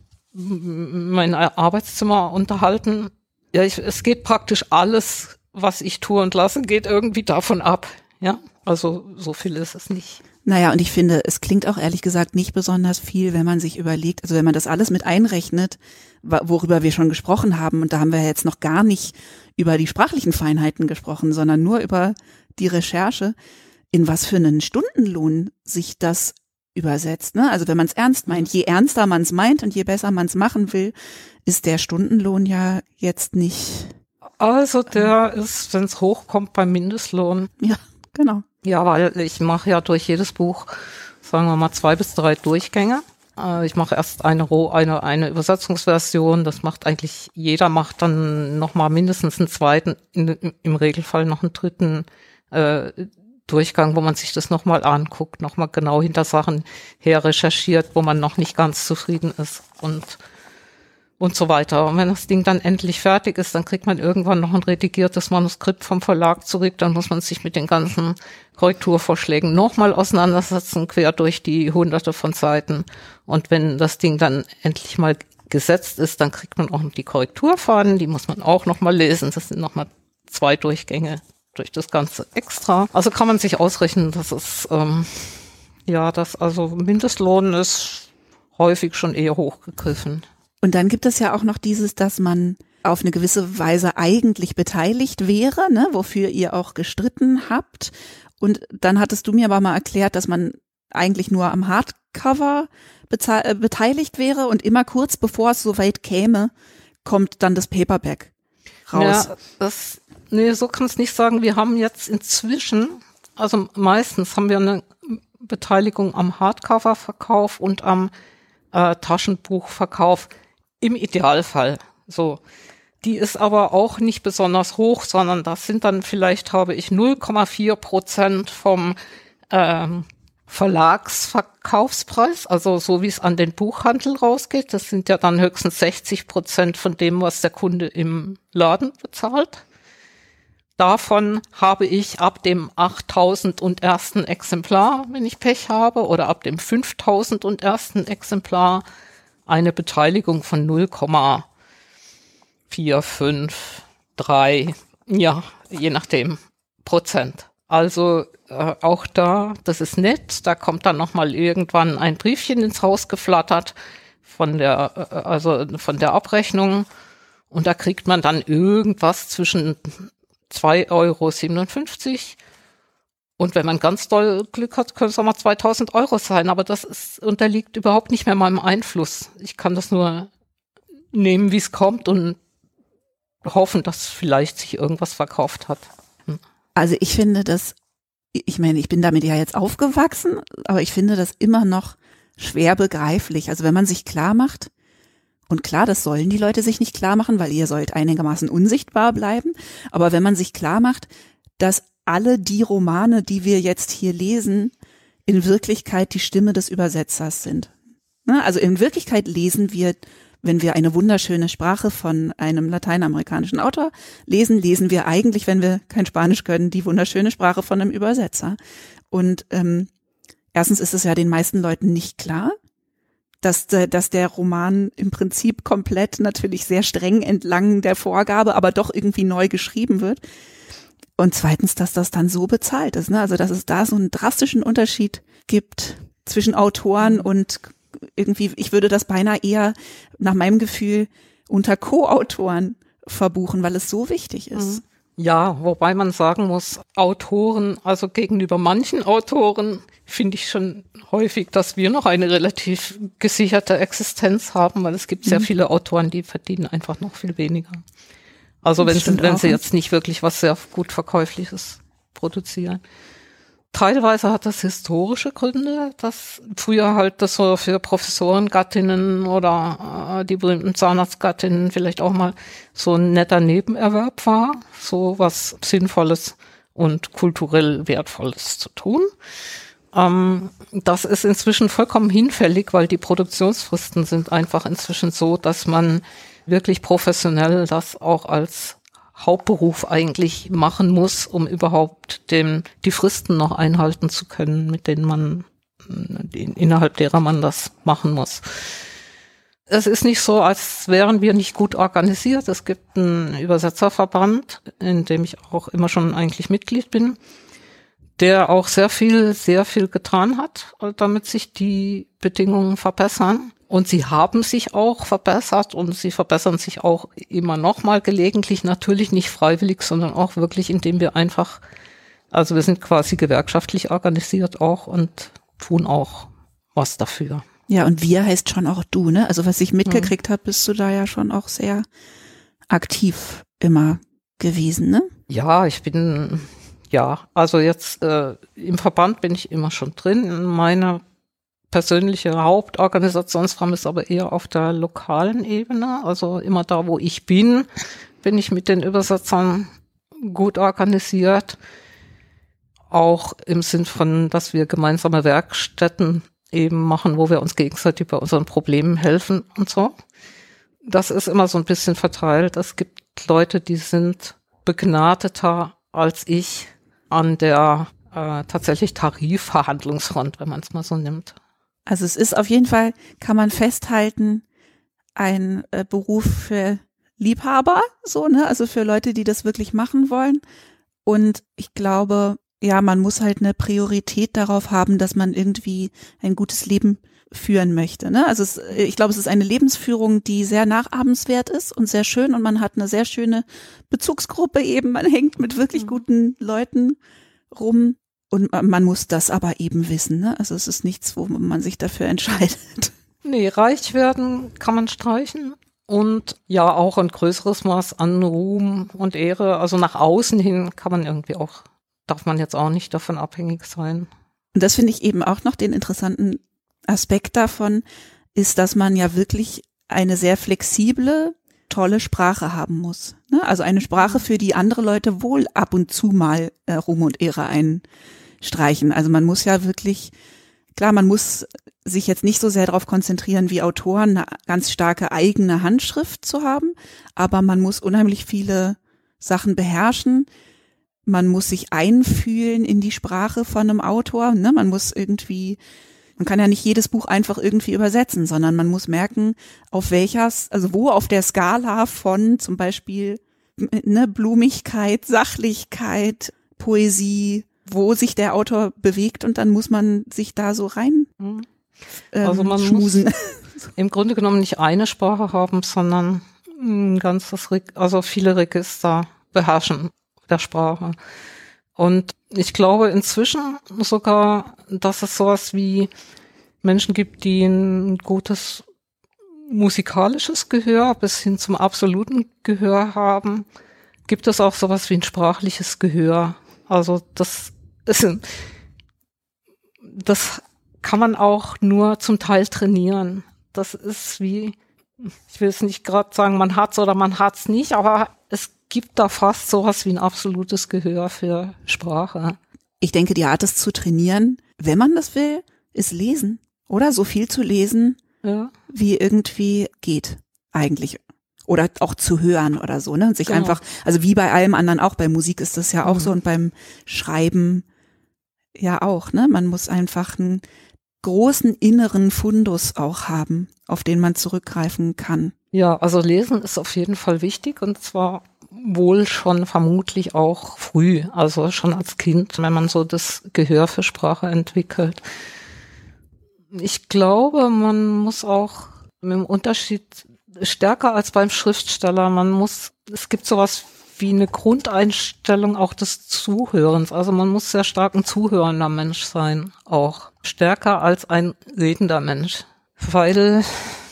Arbeitszimmer unterhalten. Ja, es geht praktisch alles, was ich tue und lasse, geht irgendwie davon ab. Ja, also so viel ist es nicht. Naja, und ich finde, es klingt auch ehrlich gesagt nicht besonders viel, wenn man sich überlegt, also wenn man das alles mit einrechnet, worüber wir schon gesprochen haben, und da haben wir jetzt noch gar nicht über die sprachlichen Feinheiten gesprochen, sondern nur über die Recherche, in was für einen Stundenlohn sich das übersetzt, ne? Also wenn man es ernst meint, je ernster man es meint und je besser man es machen will, ist der Stundenlohn ja jetzt nicht. Also der ist, wenn es hochkommt, beim Mindestlohn. Ja, genau. Ja, weil ich mache ja durch jedes Buch, sagen wir mal, 2 bis 3 Durchgänge. Ich mache erst eine Übersetzungsversion, das macht eigentlich jeder, macht dann nochmal mindestens einen zweiten, im Regelfall noch einen dritten Durchgang, wo man sich das nochmal anguckt, nochmal genau hinter Sachen her recherchiert, wo man noch nicht ganz zufrieden ist und so weiter. Und wenn das Ding dann endlich fertig ist, dann kriegt man irgendwann noch ein redigiertes Manuskript vom Verlag zurück, dann muss man sich mit den ganzen Korrekturvorschlägen nochmal auseinandersetzen, quer durch die Hunderte von Seiten. Und wenn das Ding dann endlich mal gesetzt ist, dann kriegt man auch noch die Korrekturfahnen, die muss man auch nochmal lesen. Das sind nochmal 2 Durchgänge durch das Ganze extra. Also kann man sich ausrechnen, dass es, also Mindestlohn ist häufig schon eher hochgegriffen. Und dann gibt es ja auch noch dieses, dass man auf eine gewisse Weise eigentlich beteiligt wäre, ne, wofür ihr auch gestritten habt. Und dann hattest du mir aber mal erklärt, dass man eigentlich nur am Hardcover beteiligt wäre und immer kurz bevor es soweit käme, kommt dann das Paperback raus. Ja, so kann es nicht sagen. Wir haben jetzt inzwischen, also meistens haben wir eine Beteiligung am Hardcover-Verkauf und am Taschenbuchverkauf im Idealfall. So. Die ist aber auch nicht besonders hoch, sondern das sind dann vielleicht, habe ich 0,4% vom Verlagsverkaufspreis, also so wie es an den Buchhandel rausgeht. Das sind ja dann höchstens 60% von dem, was der Kunde im Laden bezahlt. Davon habe ich ab dem 8.001. Exemplar, wenn ich Pech habe, oder ab dem 5.001. Exemplar eine Beteiligung von 0,453, ja, je nachdem, Prozent. Also auch da, das ist nett, da kommt dann nochmal irgendwann ein Briefchen ins Haus geflattert von der Abrechnung und da kriegt man dann irgendwas zwischen 2,57 € und wenn man ganz doll Glück hat, können es auch mal 2.000 € sein, aber das unterliegt überhaupt nicht mehr meinem Einfluss. Ich kann das nur nehmen, wie es kommt und hoffen, dass vielleicht sich irgendwas verkauft hat. Also ich finde das, ich meine, ich bin damit ja jetzt aufgewachsen, aber ich finde das immer noch schwer begreiflich. Also wenn man sich klar macht, und klar, das sollen die Leute sich nicht klar machen, weil ihr sollt einigermaßen unsichtbar bleiben. Aber wenn man sich klar macht, dass alle die Romane, die wir jetzt hier lesen, in Wirklichkeit die Stimme des Übersetzers sind. Also in Wirklichkeit lesen wir wenn wir eine wunderschöne Sprache von einem lateinamerikanischen Autor lesen, lesen wir eigentlich, wenn wir kein Spanisch können, die wunderschöne Sprache von einem Übersetzer. Und erstens ist es ja den meisten Leuten nicht klar, dass der Roman im Prinzip komplett natürlich sehr streng entlang der Vorgabe, aber doch irgendwie neu geschrieben wird. Und zweitens, dass das dann so bezahlt ist, ne? Also dass es da so einen drastischen Unterschied gibt zwischen Autoren und irgendwie, ich würde das beinahe eher nach meinem Gefühl unter Co-Autoren verbuchen, weil es so wichtig ist. Ja, wobei man sagen muss, Autoren, also gegenüber manchen Autoren finde ich schon häufig, dass wir noch eine relativ gesicherte Existenz haben, weil es gibt sehr viele Autoren, die verdienen einfach noch viel weniger. Also wenn sie jetzt nicht wirklich was sehr gut Verkäufliches produzieren. Teilweise hat das historische Gründe, dass früher halt das so für Professorengattinnen oder die berühmten Zahnarztgattinnen vielleicht auch mal so ein netter Nebenerwerb war, so was Sinnvolles und kulturell Wertvolles zu tun. Das ist inzwischen vollkommen hinfällig, weil die Produktionsfristen sind einfach inzwischen so, dass man wirklich professionell das auch als Hauptberuf eigentlich machen muss, um überhaupt die Fristen noch einhalten zu können, mit denen man, innerhalb derer man das machen muss. Es ist nicht so, als wären wir nicht gut organisiert. Es gibt einen Übersetzerverband, in dem ich auch immer schon eigentlich Mitglied bin, der auch sehr viel getan hat, damit sich die Bedingungen verbessern. Und sie haben sich auch verbessert und sie verbessern sich auch immer noch mal gelegentlich, natürlich nicht freiwillig, sondern auch wirklich, indem wir einfach, also wir sind quasi gewerkschaftlich organisiert auch und tun auch was dafür. Ja, und wir heißt schon auch du, ne? Also was ich mitgekriegt habe, bist du da ja schon auch sehr aktiv immer gewesen, ne? Ja, also jetzt im Verband bin ich immer schon drin. Meine persönliche Hauptorganisationsform ist aber eher auf der lokalen Ebene. Also immer da, wo ich bin ich mit den Übersetzern gut organisiert. Auch im Sinn von, dass wir gemeinsame Werkstätten eben machen, wo wir uns gegenseitig bei unseren Problemen helfen und so. Das ist immer so ein bisschen verteilt. Es gibt Leute, die sind begnadeter als ich an der tatsächlich Tarifverhandlungsfront, wenn man es mal so nimmt. Also es ist auf jeden Fall, kann man festhalten, ein Beruf für Liebhaber, so, ne? Also für Leute, die das wirklich machen wollen. Und ich glaube, ja, man muss halt eine Priorität darauf haben, dass man irgendwie ein gutes Leben führen möchte, ne? Also ich glaube, es ist eine Lebensführung, die sehr nachahmenswert ist und sehr schön und man hat eine sehr schöne Bezugsgruppe eben. Man hängt mit wirklich guten Leuten rum. Und man muss das aber eben wissen, ne? Also es ist nichts, wo man sich dafür entscheidet. Nee, reich werden kann man streichen und ja auch ein größeres Maß an Ruhm und Ehre. Also nach außen hin kann man irgendwie auch, darf man jetzt auch nicht davon abhängig sein. Und das finde ich eben auch noch den interessanten Aspekt davon, ist, dass man ja wirklich eine sehr flexible, tolle Sprache haben muss, ne? Also eine Sprache, für die andere Leute wohl ab und zu mal Ruhm und Ehre einstreichen. Also man muss ja wirklich, klar, man muss sich jetzt nicht so sehr darauf konzentrieren, wie Autoren eine ganz starke eigene Handschrift zu haben, aber man muss unheimlich viele Sachen beherrschen. Man muss sich einfühlen in die Sprache von einem Autor, ne? Man kann ja nicht jedes Buch einfach irgendwie übersetzen, sondern man muss merken, wo auf der Skala von zum Beispiel Blumigkeit, Sachlichkeit, Poesie, wo sich der Autor bewegt und dann muss man sich da so rein also man schmusen. Muss im Grunde genommen nicht eine Sprache haben, sondern viele Register beherrschen der Sprache. Und ich glaube inzwischen sogar, dass es sowas wie Menschen gibt, die ein gutes musikalisches Gehör bis hin zum absoluten Gehör haben. Gibt es auch sowas wie ein sprachliches Gehör? Also das kann man auch nur zum Teil trainieren. Das ist wie, ich will es nicht gerade sagen, man hat's oder man hat's nicht, aber es gibt da fast sowas wie ein absolutes Gehör für Sprache. Ich denke, die Art, es zu trainieren, wenn man das will, ist lesen. Oder so viel zu lesen, wie irgendwie geht. eigentlich. Oder auch zu hören oder so, ne? Und sich Genau. einfach, also wie bei allem anderen auch, bei Musik ist das ja auch so und beim Schreiben ja auch, ne? Man muss einfach einen großen inneren Fundus auch haben, auf den man zurückgreifen kann. Ja, also Lesen ist auf jeden Fall wichtig und zwar wohl schon vermutlich auch früh, also schon als Kind, wenn man so das Gehör für Sprache entwickelt. Ich glaube, man muss auch mit dem Unterschied stärker als beim Schriftsteller, es gibt sowas wie eine Grundeinstellung auch des Zuhörens. Also man muss sehr stark ein zuhörender Mensch sein, auch stärker als ein redender Mensch. Weil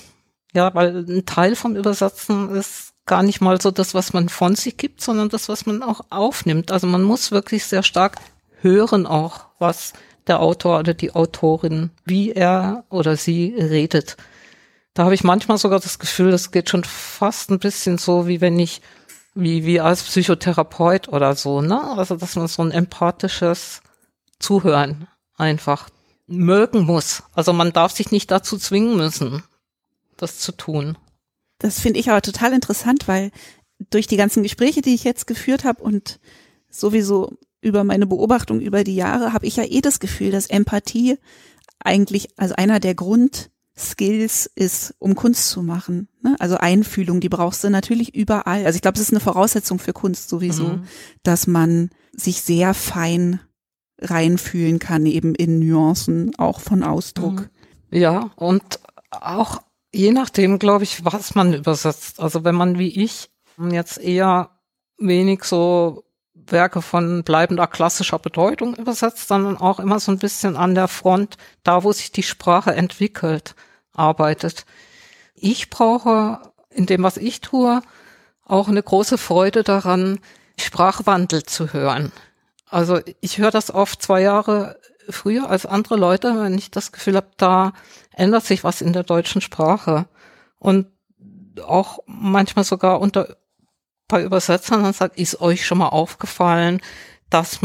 ein Teil vom Übersetzen ist gar nicht mal so das, was man von sich gibt, sondern das, was man auch aufnimmt. Also man muss wirklich sehr stark hören auch, was der Autor oder die Autorin, wie er oder sie redet. Da habe ich manchmal sogar das Gefühl, das geht schon fast ein bisschen so, wie wenn ich, wie als Psychotherapeut oder so, ne? Also, dass man so ein empathisches Zuhören einfach mögen muss. Also, man darf sich nicht dazu zwingen müssen, das zu tun. Das finde ich aber total interessant, weil durch die ganzen Gespräche, die ich jetzt geführt habe und sowieso über meine Beobachtung über die Jahre, habe ich ja das Gefühl, dass Empathie eigentlich, also einer der Grundskills ist, um Kunst zu machen. Ne? Also Einfühlung, die brauchst du natürlich überall. Also ich glaube, es ist eine Voraussetzung für Kunst sowieso, dass man sich sehr fein reinfühlen kann, eben in Nuancen, auch von Ausdruck. Ja, und auch je nachdem, glaube ich, was man übersetzt. Also wenn man wie ich jetzt eher wenig so Werke von bleibender klassischer Bedeutung übersetzt, dann auch immer so ein bisschen an der Front, da wo sich die Sprache entwickelt, arbeitet. Ich brauche in dem, was ich tue, auch eine große Freude daran, Sprachwandel zu hören. Also ich höre das oft 2 Jahre früher als andere Leute, wenn ich das Gefühl habe, da ändert sich was in der deutschen Sprache. Und auch manchmal sogar bei Übersetzern, dann sagt, ist euch schon mal aufgefallen, dass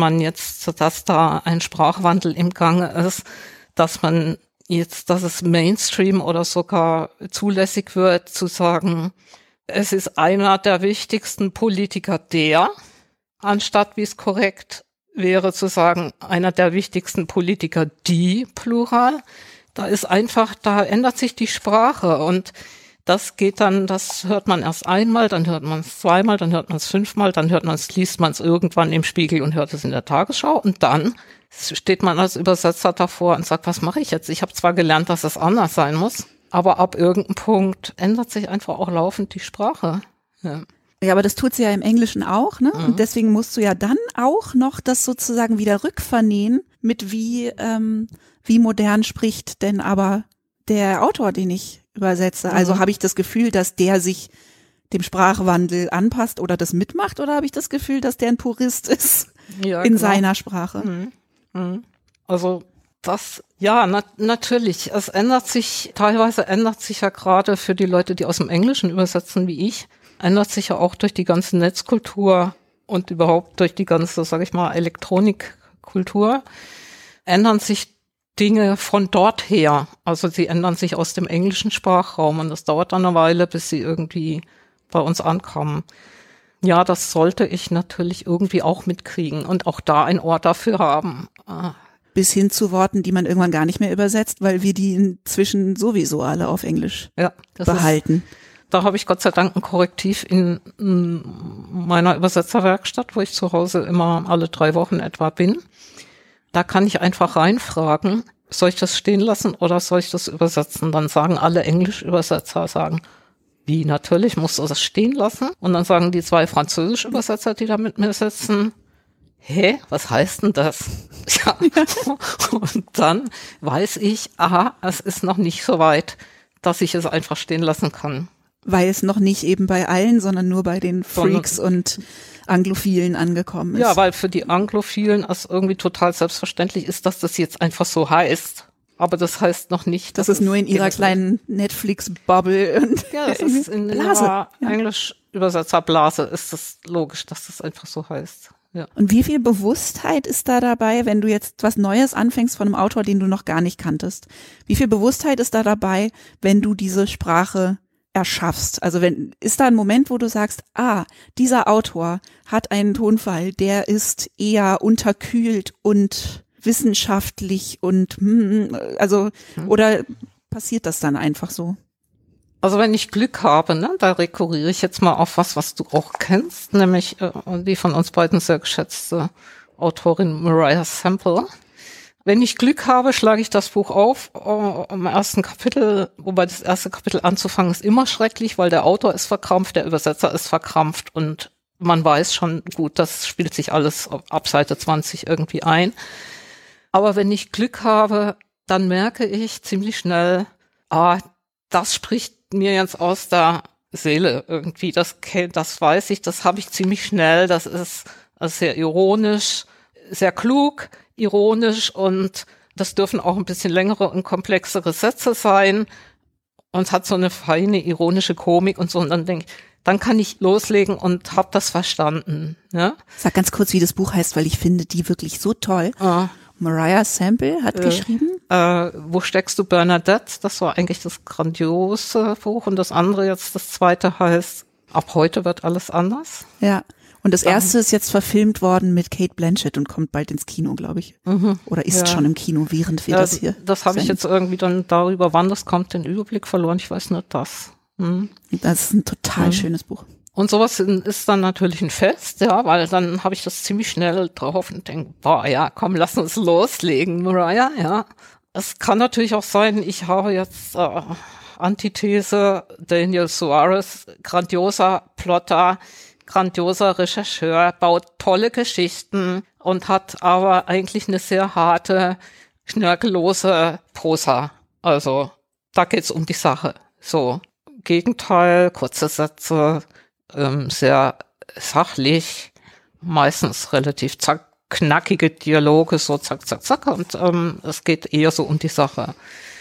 da ein Sprachwandel im Gange ist, dass es Mainstream oder sogar zulässig wird, zu sagen, es ist einer der wichtigsten Politiker anstatt wie es korrekt wäre zu sagen, einer der wichtigsten Politiker die, Plural. Da ändert sich die Sprache und das hört man erst einmal, dann hört man es zweimal, dann hört man es 5-mal, dann liest man es irgendwann im Spiegel und hört es in der Tagesschau und dann steht man als Übersetzer davor und sagt, was mache ich jetzt? Ich habe zwar gelernt, dass es anders sein muss, aber ab irgendeinem Punkt ändert sich einfach auch laufend die Sprache. Ja, aber das tut sie ja im Englischen auch, ne? Und deswegen musst du ja dann auch noch das sozusagen wieder rückvernähen mit wie modern spricht denn aber der Autor, den ich übersetze. Also habe ich das Gefühl, dass der sich dem Sprachwandel anpasst oder das mitmacht oder habe ich das Gefühl, dass der ein Purist ist in seiner Sprache? Also natürlich. Teilweise ändert sich ja gerade für die Leute, die aus dem Englischen übersetzen wie ich, ändert sich ja auch durch die ganze Netzkultur und überhaupt durch die ganze, sage ich mal, Elektronikkultur, ändern sich Dinge von dort her. Also sie ändern sich aus dem englischen Sprachraum und das dauert dann eine Weile, bis sie irgendwie bei uns ankommen. Ja, das sollte ich natürlich irgendwie auch mitkriegen und auch da ein Ort dafür haben. Bis hin zu Worten, die man irgendwann gar nicht mehr übersetzt, weil wir die inzwischen sowieso alle auf Englisch behalten. Da habe ich Gott sei Dank ein Korrektiv in meiner Übersetzerwerkstatt, wo ich zu Hause immer alle 3 Wochen etwa bin. Da kann ich einfach reinfragen, soll ich das stehen lassen oder soll ich das übersetzen? Dann sagen alle Englischübersetzer, wie, natürlich musst du das stehen lassen? Und dann sagen die 2 Französischübersetzer, die da mit mir sitzen, was heißt denn das? Ja. Und dann weiß ich, es ist noch nicht so weit, dass ich es einfach stehen lassen kann. Weil es noch nicht eben bei allen, sondern nur bei den Freaks und Anglophilen angekommen ist. Ja, weil für die Anglophilen es irgendwie total selbstverständlich ist, dass das jetzt einfach so heißt. Aber das heißt noch nicht, dass es nur in ihrer kleinen Netflix-Bubble und das ist in ihrer Englisch-Übersetzerblase ist es logisch, dass das einfach so heißt. Ja. Und wie viel Bewusstheit ist da dabei, wenn du jetzt was Neues anfängst von einem Autor, den du noch gar nicht kanntest? Wie viel Bewusstheit ist da dabei, wenn du diese Sprache erschaffst? Also ist da ein Moment, wo du sagst, dieser Autor hat einen Tonfall, der ist eher unterkühlt und wissenschaftlich und oder passiert das dann einfach so? Also wenn ich Glück habe, ne, da rekurriere ich jetzt mal auf was du auch kennst, nämlich die von uns beiden sehr geschätzte Autorin Mariah Semple. Wenn ich Glück habe, schlage ich das Buch auf im ersten Kapitel, wobei das erste Kapitel anzufangen ist immer schrecklich, weil der Autor ist verkrampft, der Übersetzer ist verkrampft und man weiß schon, gut, das spielt sich alles ab Seite 20 irgendwie ein. Aber wenn ich Glück habe, dann merke ich ziemlich schnell, das spricht mir jetzt aus der Seele irgendwie, das weiß ich, das habe ich ziemlich schnell, das ist sehr ironisch, sehr klug, ironisch und das dürfen auch ein bisschen längere und komplexere Sätze sein und es hat so eine feine ironische Komik und so und dann kann ich loslegen und habe das verstanden. Ja? Sag ganz kurz, wie das Buch heißt, weil ich finde die wirklich so toll. Mariah Semple hat geschrieben. Wo steckst du, Bernadette? Das war eigentlich das grandiose Buch und das andere jetzt, das zweite heißt, ab heute wird alles anders. Ja, und das erste ist jetzt verfilmt worden mit Cate Blanchett und kommt bald ins Kino, glaube ich. Oder ist schon im Kino, während wir das hier Das habe ich jetzt irgendwie dann darüber, wann das kommt, den Überblick verloren. Ich weiß nicht das. Das ist ein total schönes Buch. Und sowas ist dann natürlich ein Fest, ja, weil dann habe ich das ziemlich schnell drauf und denke, ja, komm, lass uns loslegen, Mariah, ja. Es kann natürlich auch sein, ich habe jetzt Antithese, Daniel Suarez, grandioser Plotter, grandioser Rechercheur, baut tolle Geschichten und hat aber eigentlich eine sehr harte, schnörkellose Prosa. Also, da geht's um die Sache. So, Gegenteil, kurze Sätze, sehr sachlich, meistens relativ knackige Dialoge, so zack, zack, zack und es geht eher so um die Sache.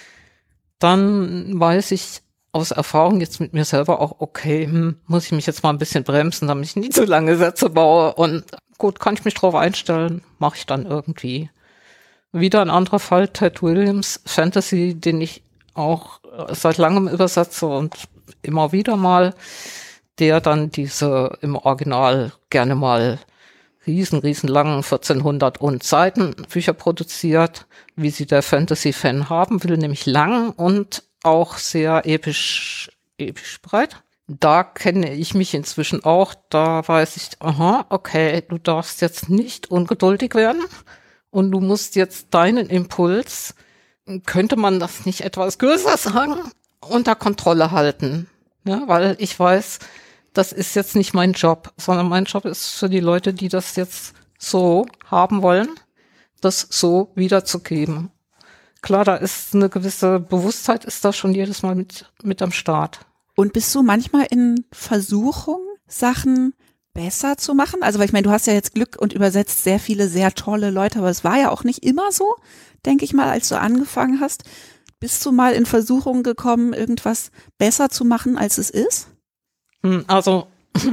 Dann weiß ich aus Erfahrung jetzt mit mir selber auch, okay, muss ich mich jetzt mal ein bisschen bremsen, damit ich nie zu lange Sätze baue und gut, kann ich mich drauf einstellen, mache ich dann irgendwie. Wieder ein anderer Fall, Ted Williams, Fantasy, den ich auch seit langem übersetze und immer wieder mal, der dann diese im Original gerne mal riesenlangen 1400 und Seiten Bücher produziert, wie sie der Fantasy-Fan haben will, nämlich lang und auch sehr episch breit. Da kenne ich mich inzwischen auch, da weiß ich, okay, du darfst jetzt nicht ungeduldig werden und du musst jetzt deinen Impuls, könnte man das nicht etwas größer sagen, unter Kontrolle halten. Ja, weil ich weiß, das ist jetzt nicht mein Job, sondern mein Job ist für die Leute, die das jetzt so haben wollen, das so wiederzugeben. Klar, da ist eine gewisse Bewusstheit, ist da schon jedes Mal mit am Start. Und bist du manchmal in Versuchung, Sachen besser zu machen? Also, weil ich meine, du hast ja jetzt Glück und übersetzt sehr viele sehr tolle Leute, aber es war ja auch nicht immer so, denke ich mal, als du angefangen hast. Bist du mal in Versuchung gekommen, irgendwas besser zu machen, als es ist? Also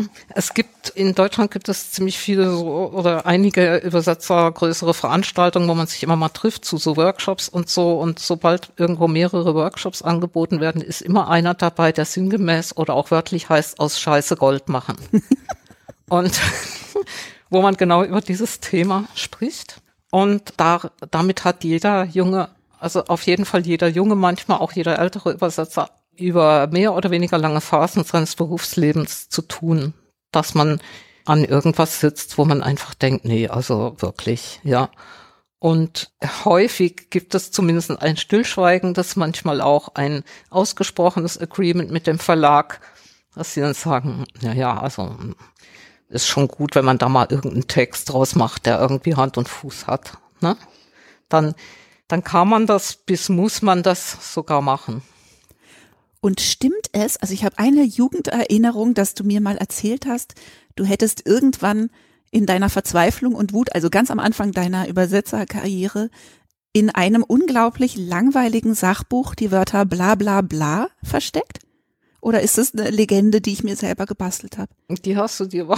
in Deutschland gibt es ziemlich viele oder einige Übersetzer, größere Veranstaltungen, wo man sich immer mal trifft zu so Workshops und so. Und sobald irgendwo mehrere Workshops angeboten werden, ist immer einer dabei, der sinngemäß oder auch wörtlich heißt, aus Scheiße Gold machen. Und wo man genau über dieses Thema spricht. Und damit hat jeder Junge, also auf jeden Fall jeder Junge, manchmal auch jeder ältere Übersetzer, über mehr oder weniger lange Phasen seines Berufslebens zu tun, dass man an irgendwas sitzt, wo man einfach denkt, nee, also wirklich, ja. Und häufig gibt es zumindest ein stillschweigendes, manchmal auch ein ausgesprochenes Agreement mit dem Verlag, dass sie dann sagen, ja, also ist schon gut, wenn man da mal irgendeinen Text draus macht, der irgendwie Hand und Fuß hat, ne? Dann kann man das, muss man das sogar machen. Und stimmt es, also ich habe eine Jugenderinnerung, dass du mir mal erzählt hast, du hättest irgendwann in deiner Verzweiflung und Wut, also ganz am Anfang deiner Übersetzerkarriere, in einem unglaublich langweiligen Sachbuch die Wörter bla bla bla versteckt? Oder ist das eine Legende, die ich mir selber gebastelt habe? Die hast du dir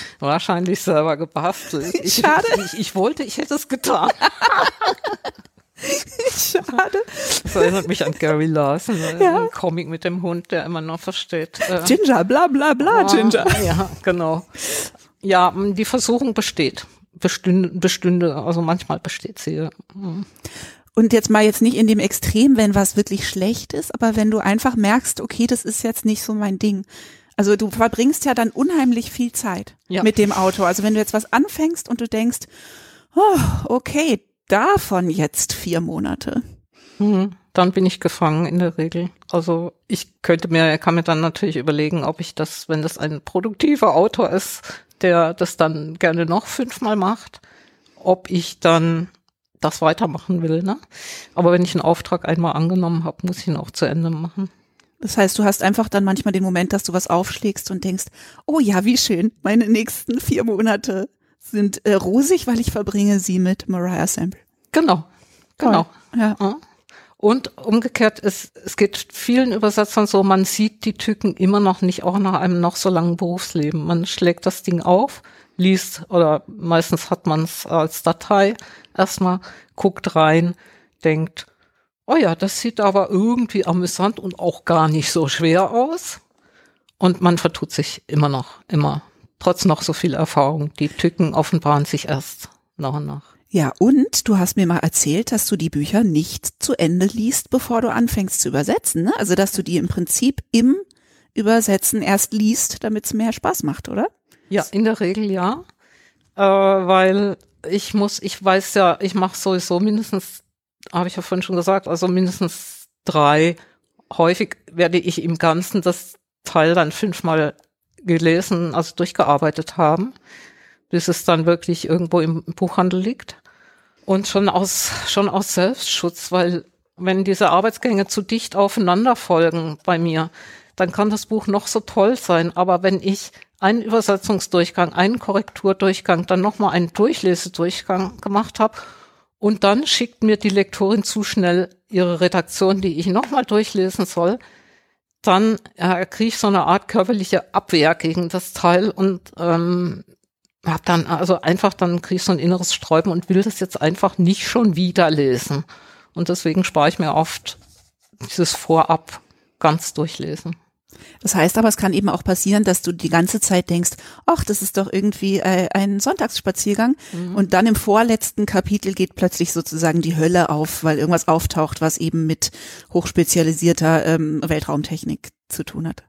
wahrscheinlich selber gebastelt. Schade. Ich wollte, ich hätte es getan. Schade. Das erinnert mich an Gary Larson, ein Comic mit dem Hund, der immer noch versteht. Ginger, bla bla bla, Ginger. Ja, genau. Ja, die Versuchung besteht. Bestünde, also manchmal besteht sie. Ja. Und jetzt mal jetzt nicht in dem Extrem, wenn was wirklich schlecht ist, aber wenn du einfach merkst, okay, das ist jetzt nicht so mein Ding. Also du verbringst ja dann unheimlich viel Zeit mit dem Auto. Also wenn du jetzt was anfängst und du denkst, oh, okay, davon jetzt 4 Monate. Dann bin ich gefangen in der Regel. Also kann mir dann natürlich überlegen, ob ich das, wenn das ein produktiver Autor ist, der das dann gerne noch 5-mal macht, ob ich dann das weitermachen will, ne? Aber wenn ich einen Auftrag einmal angenommen habe, muss ich ihn auch zu Ende machen. Das heißt, du hast einfach dann manchmal den Moment, dass du was aufschlägst und denkst, oh ja, wie schön, meine nächsten 4 Monate sind rosig, weil ich verbringe sie mit Mariah Sample. Genau. Ja. Und umgekehrt, es geht vielen Übersetzern so, man sieht die Tücken immer noch nicht, auch nach einem noch so langen Berufsleben. Man schlägt das Ding auf, liest, oder meistens hat man es als Datei erstmal, guckt rein, denkt, oh ja, das sieht aber irgendwie amüsant und auch gar nicht so schwer aus. Und man vertut sich immer, trotz noch so viel Erfahrung. Die Tücken offenbaren sich erst nach und nach. Ja, und du hast mir mal erzählt, dass du die Bücher nicht zu Ende liest, bevor du anfängst zu übersetzen, ne? Also, dass du die im Prinzip im Übersetzen erst liest, damit es mehr Spaß macht, oder? Ja, in der Regel ja, weil ich weiß ja, ich mache sowieso mindestens, habe ich ja vorhin schon gesagt, also mindestens 3. Häufig werde ich im Ganzen das Teil dann 5-mal gelesen, also durchgearbeitet haben, bis es dann wirklich irgendwo im Buchhandel liegt. Und schon aus Selbstschutz, weil wenn diese Arbeitsgänge zu dicht aufeinander folgen bei mir, dann kann das Buch noch so toll sein. Aber wenn ich einen Übersetzungsdurchgang, einen Korrekturdurchgang, dann nochmal einen Durchlesedurchgang gemacht habe und dann schickt mir die Lektorin zu schnell ihre Redaktion, die ich nochmal durchlesen soll, dann kriege ich so eine Art körperliche Abwehr gegen das Teil und dann kriege ich so ein inneres Sträuben und will das jetzt einfach nicht schon wieder lesen. Und deswegen spare ich mir oft dieses Vorab ganz durchlesen. Das heißt aber, es kann eben auch passieren, dass du die ganze Zeit denkst, ach, das ist doch irgendwie ein Sonntagsspaziergang. Und dann im vorletzten Kapitel geht plötzlich sozusagen die Hölle auf, weil irgendwas auftaucht, was eben mit hochspezialisierter Weltraumtechnik zu tun hat.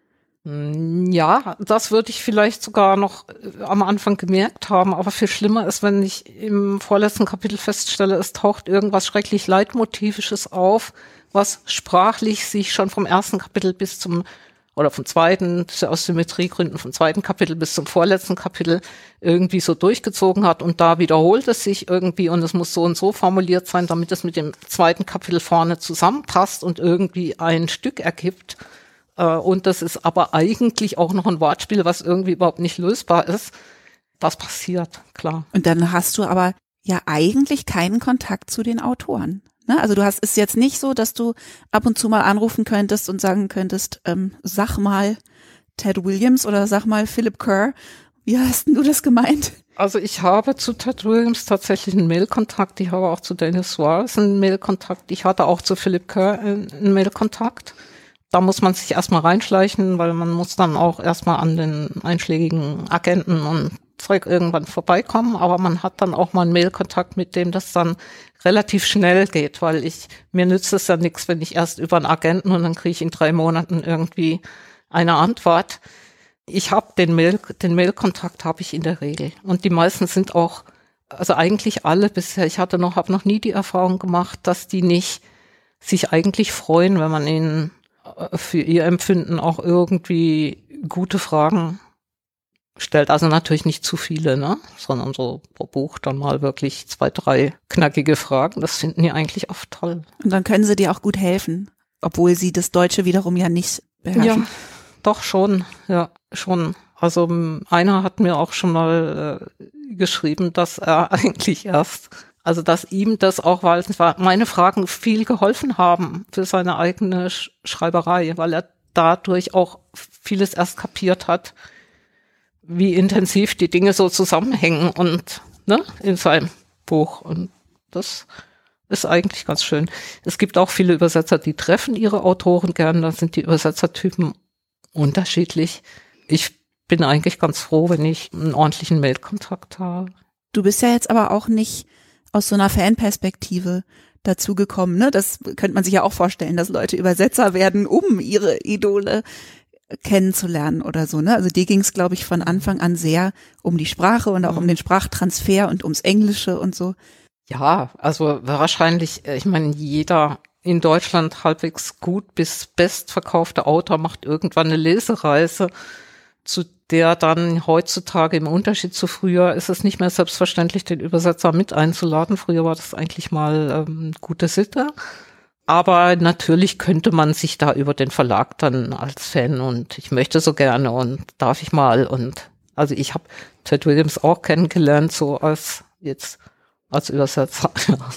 Ja, das würde ich vielleicht sogar noch am Anfang gemerkt haben, aber viel schlimmer ist, wenn ich im vorletzten Kapitel feststelle, es taucht irgendwas schrecklich Leitmotivisches auf, was sprachlich sich schon vom ersten Kapitel vom zweiten, aus Symmetriegründen vom zweiten Kapitel bis zum vorletzten Kapitel irgendwie so durchgezogen hat und da wiederholt es sich irgendwie und es muss so und so formuliert sein, damit es mit dem zweiten Kapitel vorne zusammenpasst und irgendwie ein Stück ergibt. Und das ist aber eigentlich auch noch ein Wortspiel, was irgendwie überhaupt nicht lösbar ist. Das passiert, klar. Und dann hast du aber ja eigentlich keinen Kontakt zu den Autoren. Ne? Also ist jetzt nicht so, dass du ab und zu mal anrufen könntest und sagen könntest, sag mal Ted Williams oder sag mal Philip Kerr. Wie hast denn du das gemeint? Also ich habe zu Ted Williams tatsächlich einen Mailkontakt. Ich habe auch zu Dennis Suarez einen Mailkontakt. Ich hatte auch zu Philip Kerr einen Mailkontakt. Da muss man sich erstmal reinschleichen, weil man muss dann auch erstmal an den einschlägigen Agenten und Zeug irgendwann vorbeikommen. Aber man hat dann auch mal einen Mailkontakt, mit dem das dann relativ schnell geht, weil mir nützt es ja nichts, wenn ich erst über einen Agenten und dann kriege ich in 3 Monaten irgendwie eine Antwort. Ich habe den Mailkontakt habe ich in der Regel. Und die meisten sind auch, also eigentlich alle bisher, habe noch nie die Erfahrung gemacht, dass die nicht sich eigentlich freuen, wenn man ihnen für ihr Empfinden auch irgendwie gute Fragen stellt. Also natürlich nicht zu viele, ne? Sondern so pro Buch dann mal wirklich 2, 3 knackige Fragen. Das finden die eigentlich oft toll. Und dann können sie dir auch gut helfen, obwohl sie das Deutsche wiederum ja nicht beherrschen. Ja, doch schon. Ja, schon. Also einer hat mir auch schon mal geschrieben, dass er eigentlich dass ihm das auch, weil meine Fragen viel geholfen haben für seine eigene Schreiberei, weil er dadurch auch vieles erst kapiert hat, wie intensiv die Dinge so zusammenhängen und in seinem Buch. Und das ist eigentlich ganz schön. Es gibt auch viele Übersetzer, die treffen ihre Autoren gern, da sind die Übersetzertypen unterschiedlich. Ich bin eigentlich ganz froh, wenn ich einen ordentlichen Mailkontakt habe. Du bist ja jetzt aber auch nicht aus so einer Fanperspektive dazu gekommen, ne? Das könnte man sich ja auch vorstellen, dass Leute Übersetzer werden, um ihre Idole kennenzulernen oder so, ne? Also dir ging es, glaube ich, von Anfang an sehr um die Sprache und auch um den Sprachtransfer und ums Englische und so. Ja, also wahrscheinlich, ich meine, jeder in Deutschland halbwegs gut bis bestverkaufte Autor macht irgendwann eine Lesereise, zu der dann heutzutage im Unterschied zu früher ist es nicht mehr selbstverständlich, den Übersetzer mit einzuladen. Früher war das eigentlich mal gute Sitte. Aber natürlich könnte man sich da über den Verlag dann als Fan und ich möchte so gerne und darf ich mal und also ich habe Ted Williams auch kennengelernt, so als Übersetzer.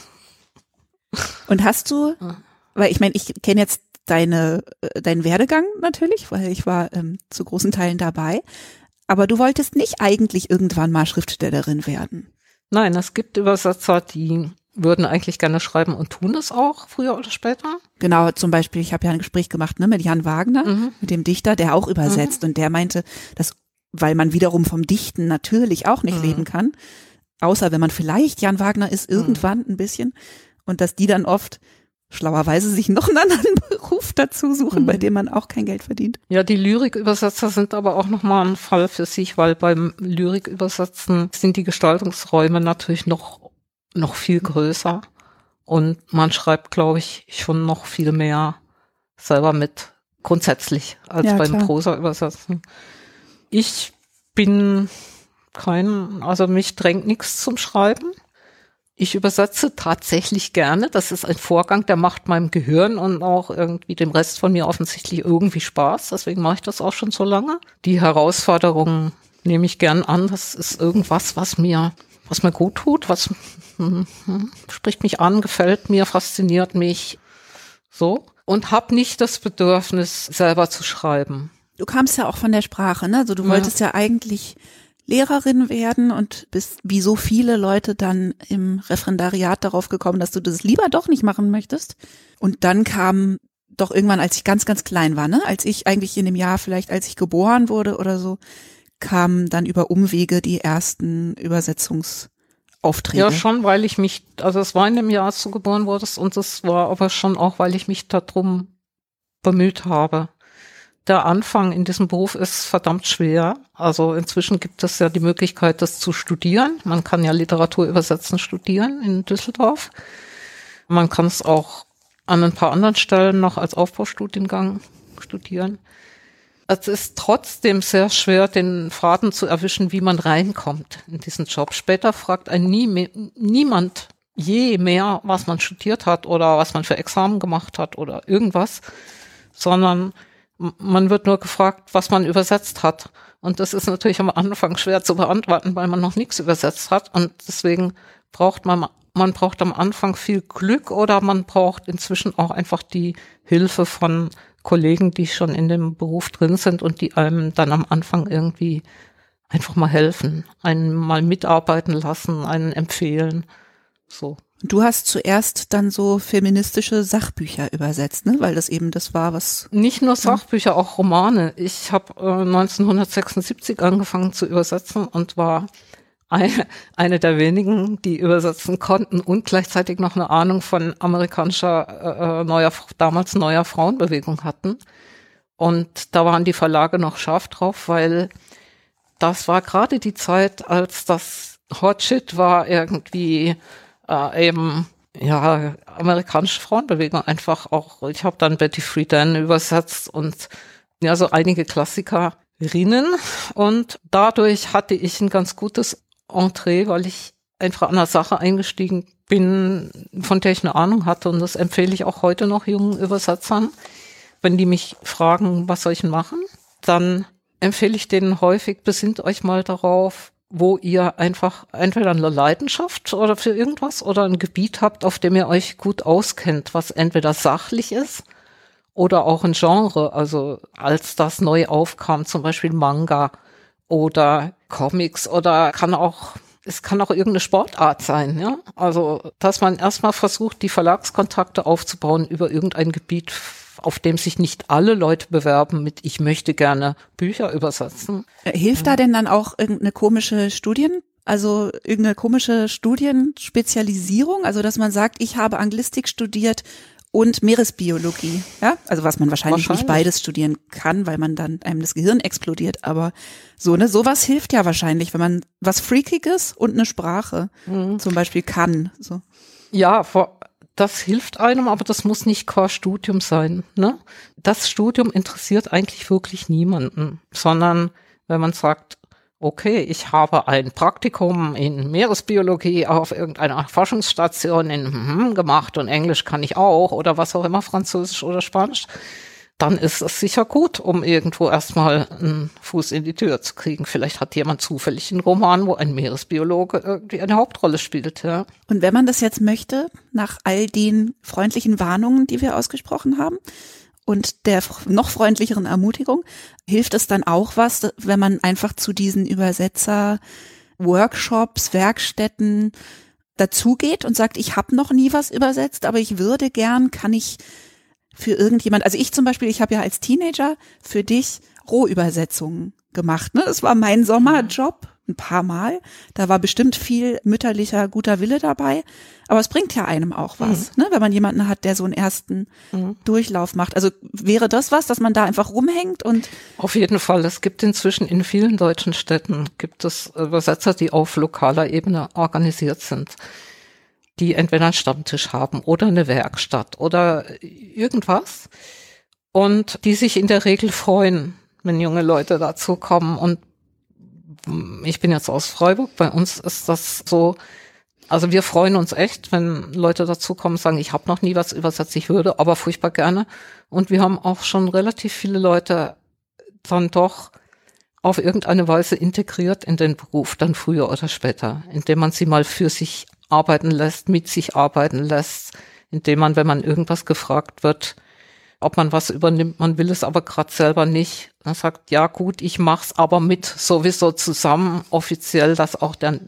Und hast du, weil ich meine, ich kenne jetzt deinen Werdegang natürlich, weil ich war zu großen Teilen dabei, aber du wolltest nicht eigentlich irgendwann mal Schriftstellerin werden. Nein, es gibt Übersetzer, die würden eigentlich gerne schreiben und tun es auch, früher oder später. Genau, zum Beispiel, ich habe ja ein Gespräch gemacht, ne, mit Jan Wagner, mit dem Dichter, der auch übersetzt und der meinte, dass, weil man wiederum vom Dichten natürlich auch nicht leben kann, außer wenn man vielleicht Jan Wagner ist, irgendwann ein bisschen, und dass die dann oft schlauerweise sich noch einen anderen Beruf dazu suchen, bei dem man auch kein Geld verdient. Ja, die Lyrikübersetzer sind aber auch nochmal ein Fall für sich, weil beim Lyrikübersetzen sind die Gestaltungsräume natürlich noch viel größer und man schreibt, glaube ich, schon noch viel mehr selber mit, grundsätzlich, als Ja, beim klar. Prosa-Übersetzen. Ich bin also mich drängt nichts zum Schreiben. Ich übersetze tatsächlich gerne. Das ist ein Vorgang, der macht meinem Gehirn und auch irgendwie dem Rest von mir offensichtlich irgendwie Spaß. Deswegen mache ich das auch schon so lange. Die Herausforderungen nehme ich gern an. Das ist irgendwas, was mir gut tut, was spricht mich an, gefällt mir, fasziniert mich so und habe nicht das Bedürfnis, selber zu schreiben. Du kamst ja auch von der Sprache, ne? Also du wolltest ja eigentlich Lehrerin werden und bist wie so viele Leute dann im Referendariat darauf gekommen, dass du das lieber doch nicht machen möchtest. Und dann kam doch irgendwann, als ich ganz, ganz klein war, ne? Als ich eigentlich in dem Jahr vielleicht, als ich geboren wurde oder so, kamen dann über Umwege die ersten Übersetzungsaufträge. Ja, schon, weil ich mich, also es war in dem Jahr, als du geboren wurdest und es war aber schon auch, weil ich mich darum bemüht habe. Der Anfang in diesem Beruf ist verdammt schwer. Also inzwischen gibt es ja die Möglichkeit, das zu studieren. Man kann ja Literatur übersetzen studieren in Düsseldorf. Man kann es auch an ein paar anderen Stellen noch als Aufbaustudiengang studieren. Es ist trotzdem sehr schwer, den Faden zu erwischen, wie man reinkommt in diesen Job. Später fragt einen niemand je mehr, was man studiert hat oder was man für Examen gemacht hat oder irgendwas, sondern man wird nur gefragt, was man übersetzt hat. Und das ist natürlich am Anfang schwer zu beantworten, weil man noch nichts übersetzt hat. Und deswegen braucht man braucht am Anfang viel Glück oder man braucht inzwischen auch einfach die Hilfe von Kollegen, die schon in dem Beruf drin sind und die einem dann am Anfang irgendwie einfach mal helfen, einen mal mitarbeiten lassen, einen empfehlen. So. Du hast zuerst dann so feministische Sachbücher übersetzt, ne? Weil das eben das war, was... Nicht nur Sachbücher, auch Romane. Ich habe 1976 angefangen zu übersetzen und war eine der wenigen, die übersetzen konnten und gleichzeitig noch eine Ahnung von amerikanischer damals neuer Frauenbewegung hatten. Und da waren die Verlage noch scharf drauf, weil das war gerade die Zeit, als das Hot Shit war irgendwie eben, ja, amerikanische Frauenbewegung einfach auch. Ich habe dann Betty Friedan übersetzt und ja, so einige Klassikerinnen und dadurch hatte ich ein ganz gutes Entree, weil ich einfach an einer Sache eingestiegen bin, von der ich eine Ahnung hatte und das empfehle ich auch heute noch jungen Übersetzern. Wenn die mich fragen, was soll ich machen, dann empfehle ich denen häufig, besinnt euch mal darauf, wo ihr einfach entweder eine Leidenschaft oder für irgendwas oder ein Gebiet habt, auf dem ihr euch gut auskennt, was entweder sachlich ist oder auch ein Genre. Also als das neu aufkam, zum Beispiel Manga oder Comics oder kann auch es kann auch irgendeine Sportart sein, ja. Also, dass man erstmal versucht, die Verlagskontakte aufzubauen über irgendein Gebiet, auf dem sich nicht alle Leute bewerben mit, ich möchte gerne Bücher übersetzen. Hilft da denn dann auch irgendeine komische Studienspezialisierung? Also, dass man sagt, ich habe Anglistik studiert und Meeresbiologie, ja? Also, was man wahrscheinlich nicht beides studieren kann, weil man dann einem das Gehirn explodiert, aber sowas hilft ja wahrscheinlich, wenn man was Freakiges und eine Sprache zum Beispiel kann, so. Ja, das hilft einem, aber das muss nicht Core-Studium sein, ne? Das Studium interessiert eigentlich wirklich niemanden, sondern wenn man sagt, okay, ich habe ein Praktikum in Meeresbiologie auf irgendeiner Forschungsstation gemacht und Englisch kann ich auch oder was auch immer, Französisch oder Spanisch, dann ist es sicher gut, um irgendwo erstmal einen Fuß in die Tür zu kriegen. Vielleicht hat jemand zufällig einen Roman, wo ein Meeresbiologe irgendwie eine Hauptrolle spielt, ja. Und wenn man das jetzt möchte, nach all den freundlichen Warnungen, die wir ausgesprochen haben und der noch freundlicheren Ermutigung, hilft es dann auch was, wenn man einfach zu diesen Übersetzer-Workshops, Werkstätten dazugeht und sagt, ich habe noch nie was übersetzt, aber ich würde gern, kann ich für irgendjemand, also ich zum Beispiel, ich habe ja als Teenager für dich Rohübersetzungen gemacht, ne? Das war mein Sommerjob, ein paar Mal. Da war bestimmt viel mütterlicher, guter Wille dabei. Aber es bringt ja einem auch was, ne? Wenn man jemanden hat, der so einen ersten Durchlauf macht. Also wäre das was, dass man da einfach rumhängt und? Auf jeden Fall. Es gibt inzwischen in vielen deutschen Städten gibt es Übersetzer, die auf lokaler Ebene organisiert sind, die entweder einen Stammtisch haben oder eine Werkstatt oder irgendwas und die sich in der Regel freuen, wenn junge Leute dazu kommen. Und ich bin jetzt aus Freiburg, bei uns ist das so, also wir freuen uns echt, wenn Leute dazu kommen und sagen, ich habe noch nie was übersetzt, ich würde aber furchtbar gerne. Und wir haben auch schon relativ viele Leute dann doch auf irgendeine Weise integriert in den Beruf, dann früher oder später, indem man sie mal für sich arbeiten lässt, mit sich arbeiten lässt, indem man, wenn man irgendwas gefragt wird, ob man was übernimmt, man will es aber gerade selber nicht, dann sagt, ja gut, ich mach's aber mit sowieso zusammen, offiziell, dass auch dann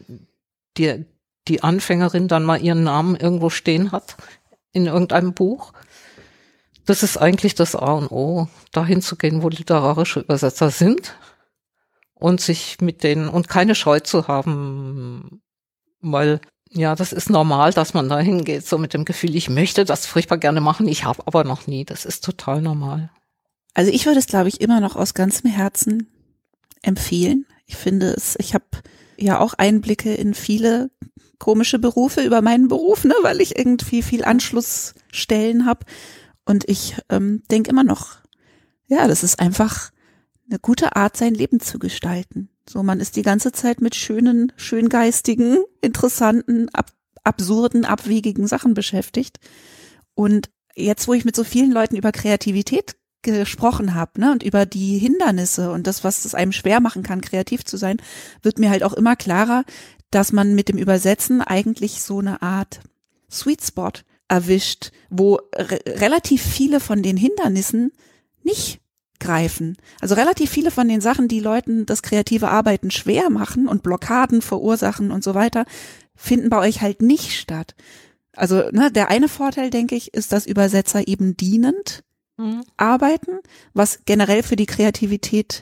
die Anfängerin dann mal ihren Namen irgendwo stehen hat, in irgendeinem Buch. Das ist eigentlich das A und O, dahin zu gehen, wo literarische Übersetzer sind und sich mit denen, und keine Scheu zu haben, weil ja, das ist normal, dass man da hingeht, so mit dem Gefühl, ich möchte das furchtbar gerne machen, ich habe aber noch nie. Das ist total normal. Also ich würde es, glaube ich, immer noch aus ganzem Herzen empfehlen. Ich finde es, ich habe ja auch Einblicke in viele komische Berufe über meinen Beruf, ne, weil ich irgendwie viel Anschlussstellen habe. Und ich denke immer noch, ja, das ist einfach eine gute Art, sein Leben zu gestalten. So, man ist die ganze Zeit mit schöngeistigen, interessanten, absurden, abwegigen Sachen beschäftigt. Und jetzt, wo ich mit so vielen Leuten über Kreativität gesprochen habe, ne, und über die Hindernisse und das, was es einem schwer machen kann, kreativ zu sein, wird mir halt auch immer klarer, dass man mit dem Übersetzen eigentlich so eine Art Sweet Spot erwischt, wo relativ viele von den Hindernissen nicht greifen. Also relativ viele von den Sachen, die Leuten das kreative Arbeiten schwer machen und Blockaden verursachen und so weiter, finden bei euch halt nicht statt. Also ne, der eine Vorteil, denke ich, ist, dass Übersetzer eben dienend arbeiten, was generell für die Kreativität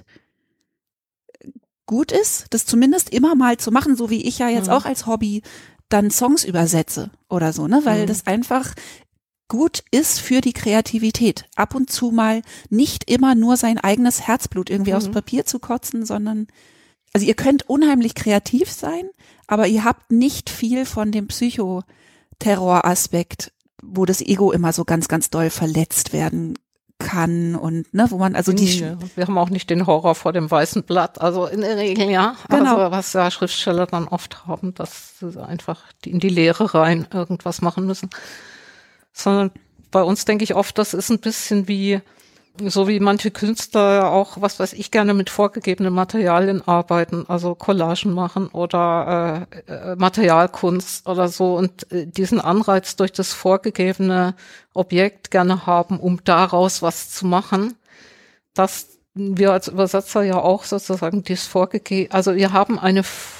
gut ist, das zumindest immer mal zu machen, so wie ich ja jetzt auch als Hobby dann Songs übersetze oder so, ne, weil das einfach gut ist für die Kreativität. Ab und zu mal nicht immer nur sein eigenes Herzblut irgendwie aufs Papier zu kotzen, sondern, also ihr könnt unheimlich kreativ sein, aber ihr habt nicht viel von dem Psychoterror-Aspekt, wo das Ego immer so ganz, ganz doll verletzt werden kann und, ne, wo man, also wir haben auch nicht den Horror vor dem weißen Blatt, also in der Regel, ja. Genau. Also was ja Schriftsteller dann oft haben, dass sie einfach in die Leere rein irgendwas machen müssen. Sondern bei uns denke ich oft, das ist ein bisschen wie, so wie manche Künstler auch, was weiß ich, gerne mit vorgegebenen Materialien arbeiten, also Collagen machen oder Materialkunst oder so und diesen Anreiz durch das vorgegebene Objekt gerne haben, um daraus was zu machen, dass wir als Übersetzer ja auch sozusagen dieses also wir haben eine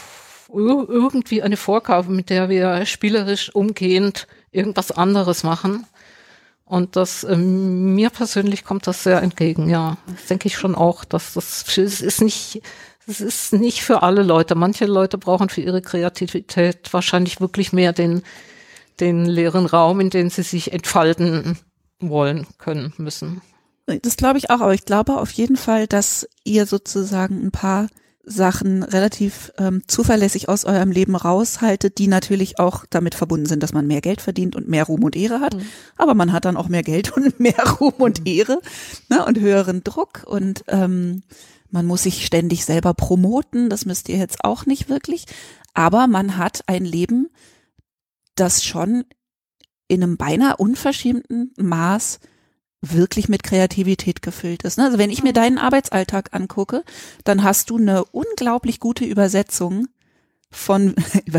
irgendwie eine Vorgabe, mit der wir spielerisch umgehend irgendwas anderes machen. Und das mir persönlich kommt das sehr entgegen, ja. Das denke ich schon auch, dass es ist nicht für alle Leute. Manche Leute brauchen für ihre Kreativität wahrscheinlich wirklich mehr den leeren Raum, in dem sie sich entfalten wollen, können, müssen. Das glaube ich auch, aber ich glaube auf jeden Fall, dass ihr sozusagen ein paar Sachen relativ zuverlässig aus eurem Leben raushaltet, die natürlich auch damit verbunden sind, dass man mehr Geld verdient und mehr Ruhm und Ehre hat. Mhm. Aber man hat dann auch mehr Geld und mehr Ruhm und Ehre, ne, und höheren Druck und man muss sich ständig selber promoten. Das müsst ihr jetzt auch nicht wirklich. Aber man hat ein Leben, das schon in einem beinahe unverschämten Maß wirklich mit Kreativität gefüllt ist. Also wenn ich mir deinen Arbeitsalltag angucke, dann hast du eine unglaublich gute Übersetzung von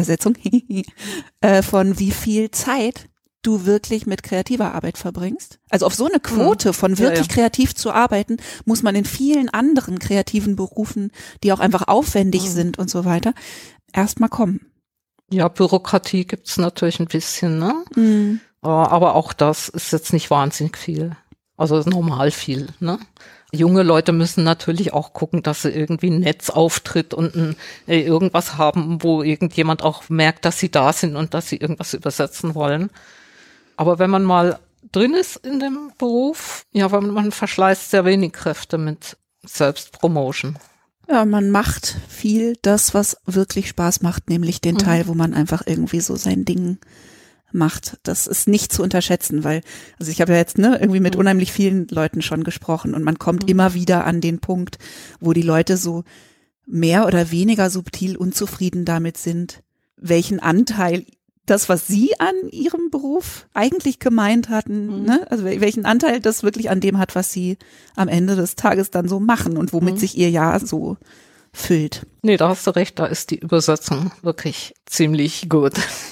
von wie viel Zeit du wirklich mit kreativer Arbeit verbringst. Also auf so eine Quote von wirklich kreativ zu arbeiten, muss man in vielen anderen kreativen Berufen, die auch einfach aufwendig sind und so weiter, erstmal kommen. Ja, Bürokratie gibt's natürlich ein bisschen, ne? Mhm. Aber auch das ist jetzt nicht wahnsinnig viel. Also normal viel, ne? Junge Leute müssen natürlich auch gucken, dass sie irgendwie ein Netzauftritt und irgendwas haben, wo irgendjemand auch merkt, dass sie da sind und dass sie irgendwas übersetzen wollen. Aber wenn man mal drin ist in dem Beruf, ja, man verschleißt sehr wenig Kräfte mit Selbstpromotion. Ja, man macht viel das, was wirklich Spaß macht, nämlich den Teil, wo man einfach irgendwie so sein Ding macht. Das ist nicht zu unterschätzen, weil, also ich habe ja jetzt irgendwie mit unheimlich vielen Leuten schon gesprochen und man kommt immer wieder an den Punkt, wo die Leute so mehr oder weniger subtil unzufrieden damit sind, welchen Anteil das, was sie an ihrem Beruf eigentlich gemeint hatten, ne? Also welchen Anteil das wirklich an dem hat, was sie am Ende des Tages dann so machen und womit sich ihr Jahr so füllt. Nee, da hast du recht, da ist die Übersetzung wirklich ziemlich gut.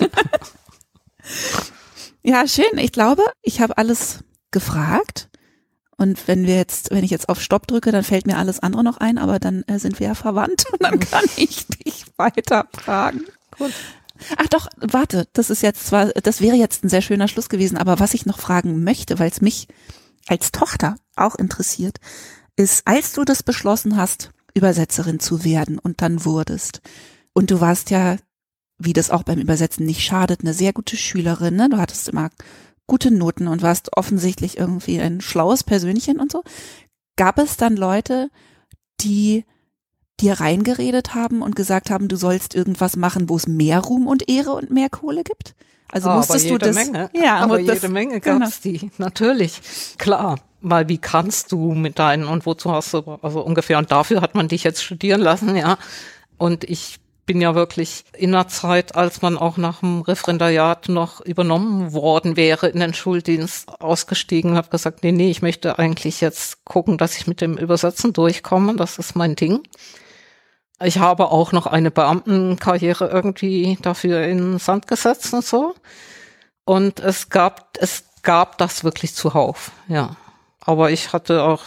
Ja, schön. Ich glaube, ich habe alles gefragt. Und wenn ich jetzt auf Stopp drücke, dann fällt mir alles andere noch ein, aber dann sind wir ja verwandt und dann kann ich dich weiter fragen. Gut. Ach doch, warte, das wäre jetzt ein sehr schöner Schluss gewesen, aber was ich noch fragen möchte, weil es mich als Tochter auch interessiert, ist, als du das beschlossen hast, Übersetzerin zu werden und dann wurdest, und du warst ja, wie das auch beim Übersetzen nicht schadet, eine sehr gute Schülerin, ne? Du hattest immer gute Noten und warst offensichtlich irgendwie ein schlaues Persönchen und so. Gab es dann Leute, die dir reingeredet haben und gesagt haben, du sollst irgendwas machen, wo es mehr Ruhm und Ehre und mehr Kohle gibt? Also musstest du das? Menge. Ja, aber jede Menge gab's die, natürlich, klar. Weil wie kannst du mit deinen und wozu hast du, also ungefähr, und dafür hat man dich jetzt studieren lassen, ja. Und ich bin ja wirklich in einer Zeit, als man auch nach dem Referendariat noch übernommen worden wäre, in den Schuldienst ausgestiegen, habe gesagt, nee, ich möchte eigentlich jetzt gucken, dass ich mit dem Übersetzen durchkomme, das ist mein Ding. Ich habe auch noch eine Beamtenkarriere irgendwie dafür in den Sand gesetzt und so. Und es gab das wirklich zuhauf, ja. Aber ich hatte auch,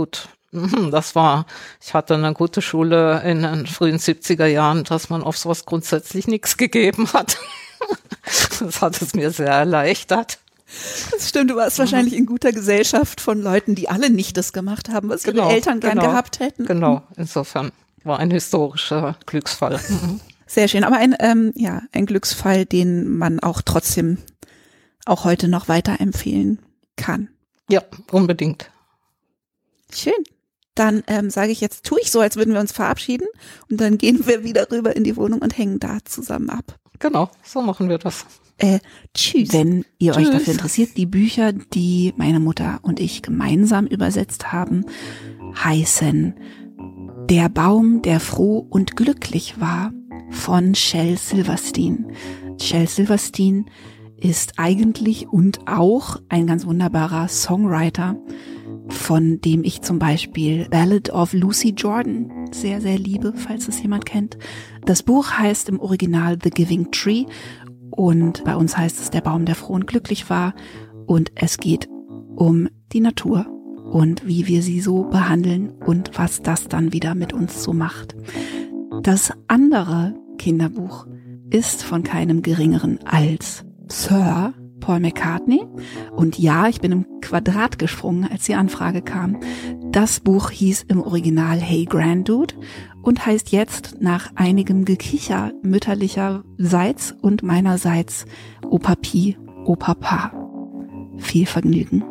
ich hatte eine gute Schule in den frühen 70er Jahren, dass man auf sowas grundsätzlich nichts gegeben hat. Das hat es mir sehr erleichtert. Das stimmt, du warst wahrscheinlich in guter Gesellschaft von Leuten, die alle nicht das gemacht haben, was ihre Eltern gern gehabt hätten. Genau, insofern war ein historischer Glücksfall. Sehr schön, aber ein Glücksfall, den man auch trotzdem auch heute noch weiterempfehlen kann. Ja, unbedingt. Schön. Dann sage ich jetzt, tue ich so, als würden wir uns verabschieden und dann gehen wir wieder rüber in die Wohnung und hängen da zusammen ab. Genau, so machen wir das. Tschüss. Wenn ihr euch dafür interessiert, die Bücher, die meine Mutter und ich gemeinsam übersetzt haben, heißen Der Baum, der froh und glücklich war von Shel Silverstein. Shel Silverstein ist eigentlich und auch ein ganz wunderbarer Songwriter, von dem ich zum Beispiel Ballad of Lucy Jordan sehr, sehr liebe, falls es jemand kennt. Das Buch heißt im Original The Giving Tree und bei uns heißt es Der Baum, der froh und glücklich war, und es geht um die Natur und wie wir sie so behandeln und was das dann wieder mit uns so macht. Das andere Kinderbuch ist von keinem Geringeren als Sir Paul McCartney. Und ja, ich bin im Quadrat gesprungen, als die Anfrage kam. Das Buch hieß im Original Hey Granddude und heißt jetzt nach einigem Gekicher mütterlicherseits und meinerseits Opa Pi, Opa Pa. Viel Vergnügen.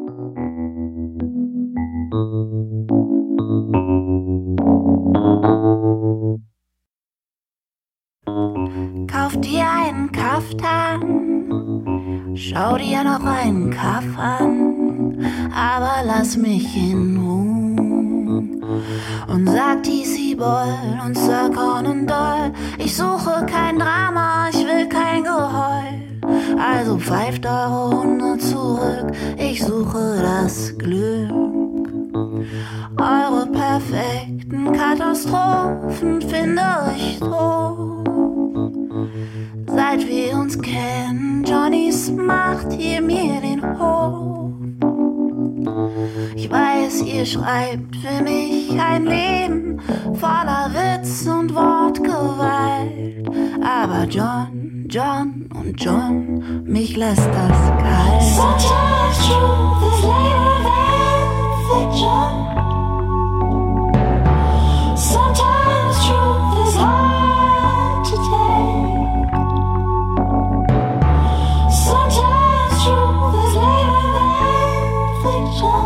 Kauf dir einen Kaftan, schau dir noch einen Kaff an, aber lass mich in Ruhe. Und sagt DC Boy und Sir Conan Doyle, ich suche kein Drama, ich will kein Geheul. Also pfeift eure Hunde zurück, ich suche das Glück. Eure perfekten Katastrophen finde ich tot. Seit wir uns kennen, Johnnys macht ihr mir den Hof. Ich weiß, ihr schreibt für mich ein Leben voller Witz und Wortgewalt. Aber John, John und John, mich lässt das kalt. Sometimes truth is later than fiction. Sometimes truth is hard to take. Sometimes truth is later than fiction.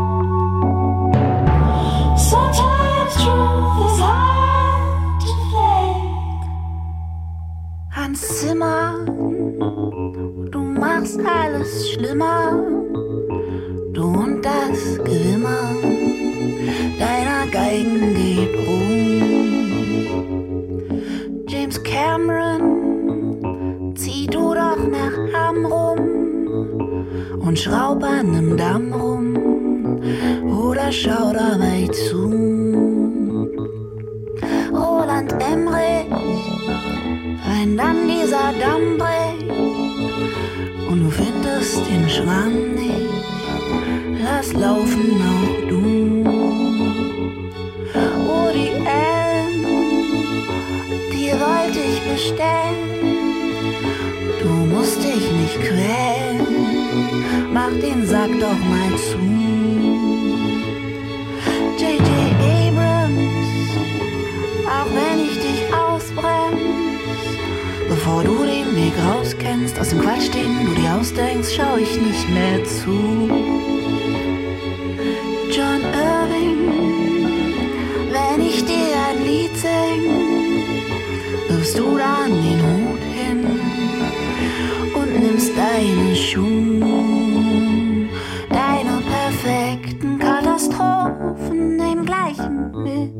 Sometimes truth is hard to fake. Hans Zimmer, du machst alles schlimmer. Du und das Gewimmer deiner Geigen geht rum. James Cameron, zieh du doch nach Hamm rum und schraub an nem Damm rum oder schau dabei zu. Roland Emmerich, wenn dann dieser Damm bricht und du findest den Schwamm nicht, lass laufen auch du. Woody Allen, die wollte ich bestellen. Du musst dich nicht quälen, mach den Sack doch mal zu. J.J. Abrams, auch wenn ich dich ausbremst, bevor du den Weg rauskennst, aus dem Quatsch, den du dir ausdenkst, schau ich nicht mehr zu. John Irving, wenn ich dir ein Lied sing, wirfst du dann den Hut hin und nimmst deine Schuhe, deine perfekten Katastrophen im gleichen mit.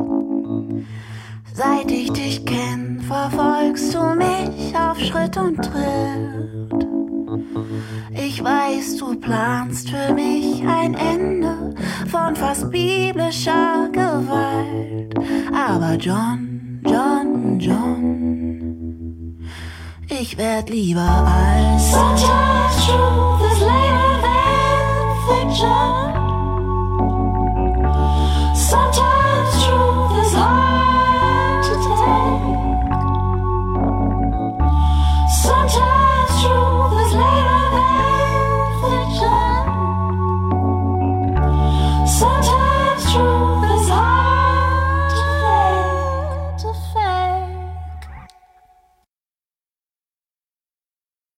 Seit ich dich kenn, verfolgst du mich auf Schritt und Tritt. Ich weiß, du planst für mich ein Ende von fast biblischer Gewalt. Aber John, John, John, ich werd lieber alt. Sometimes truth is later than fiction.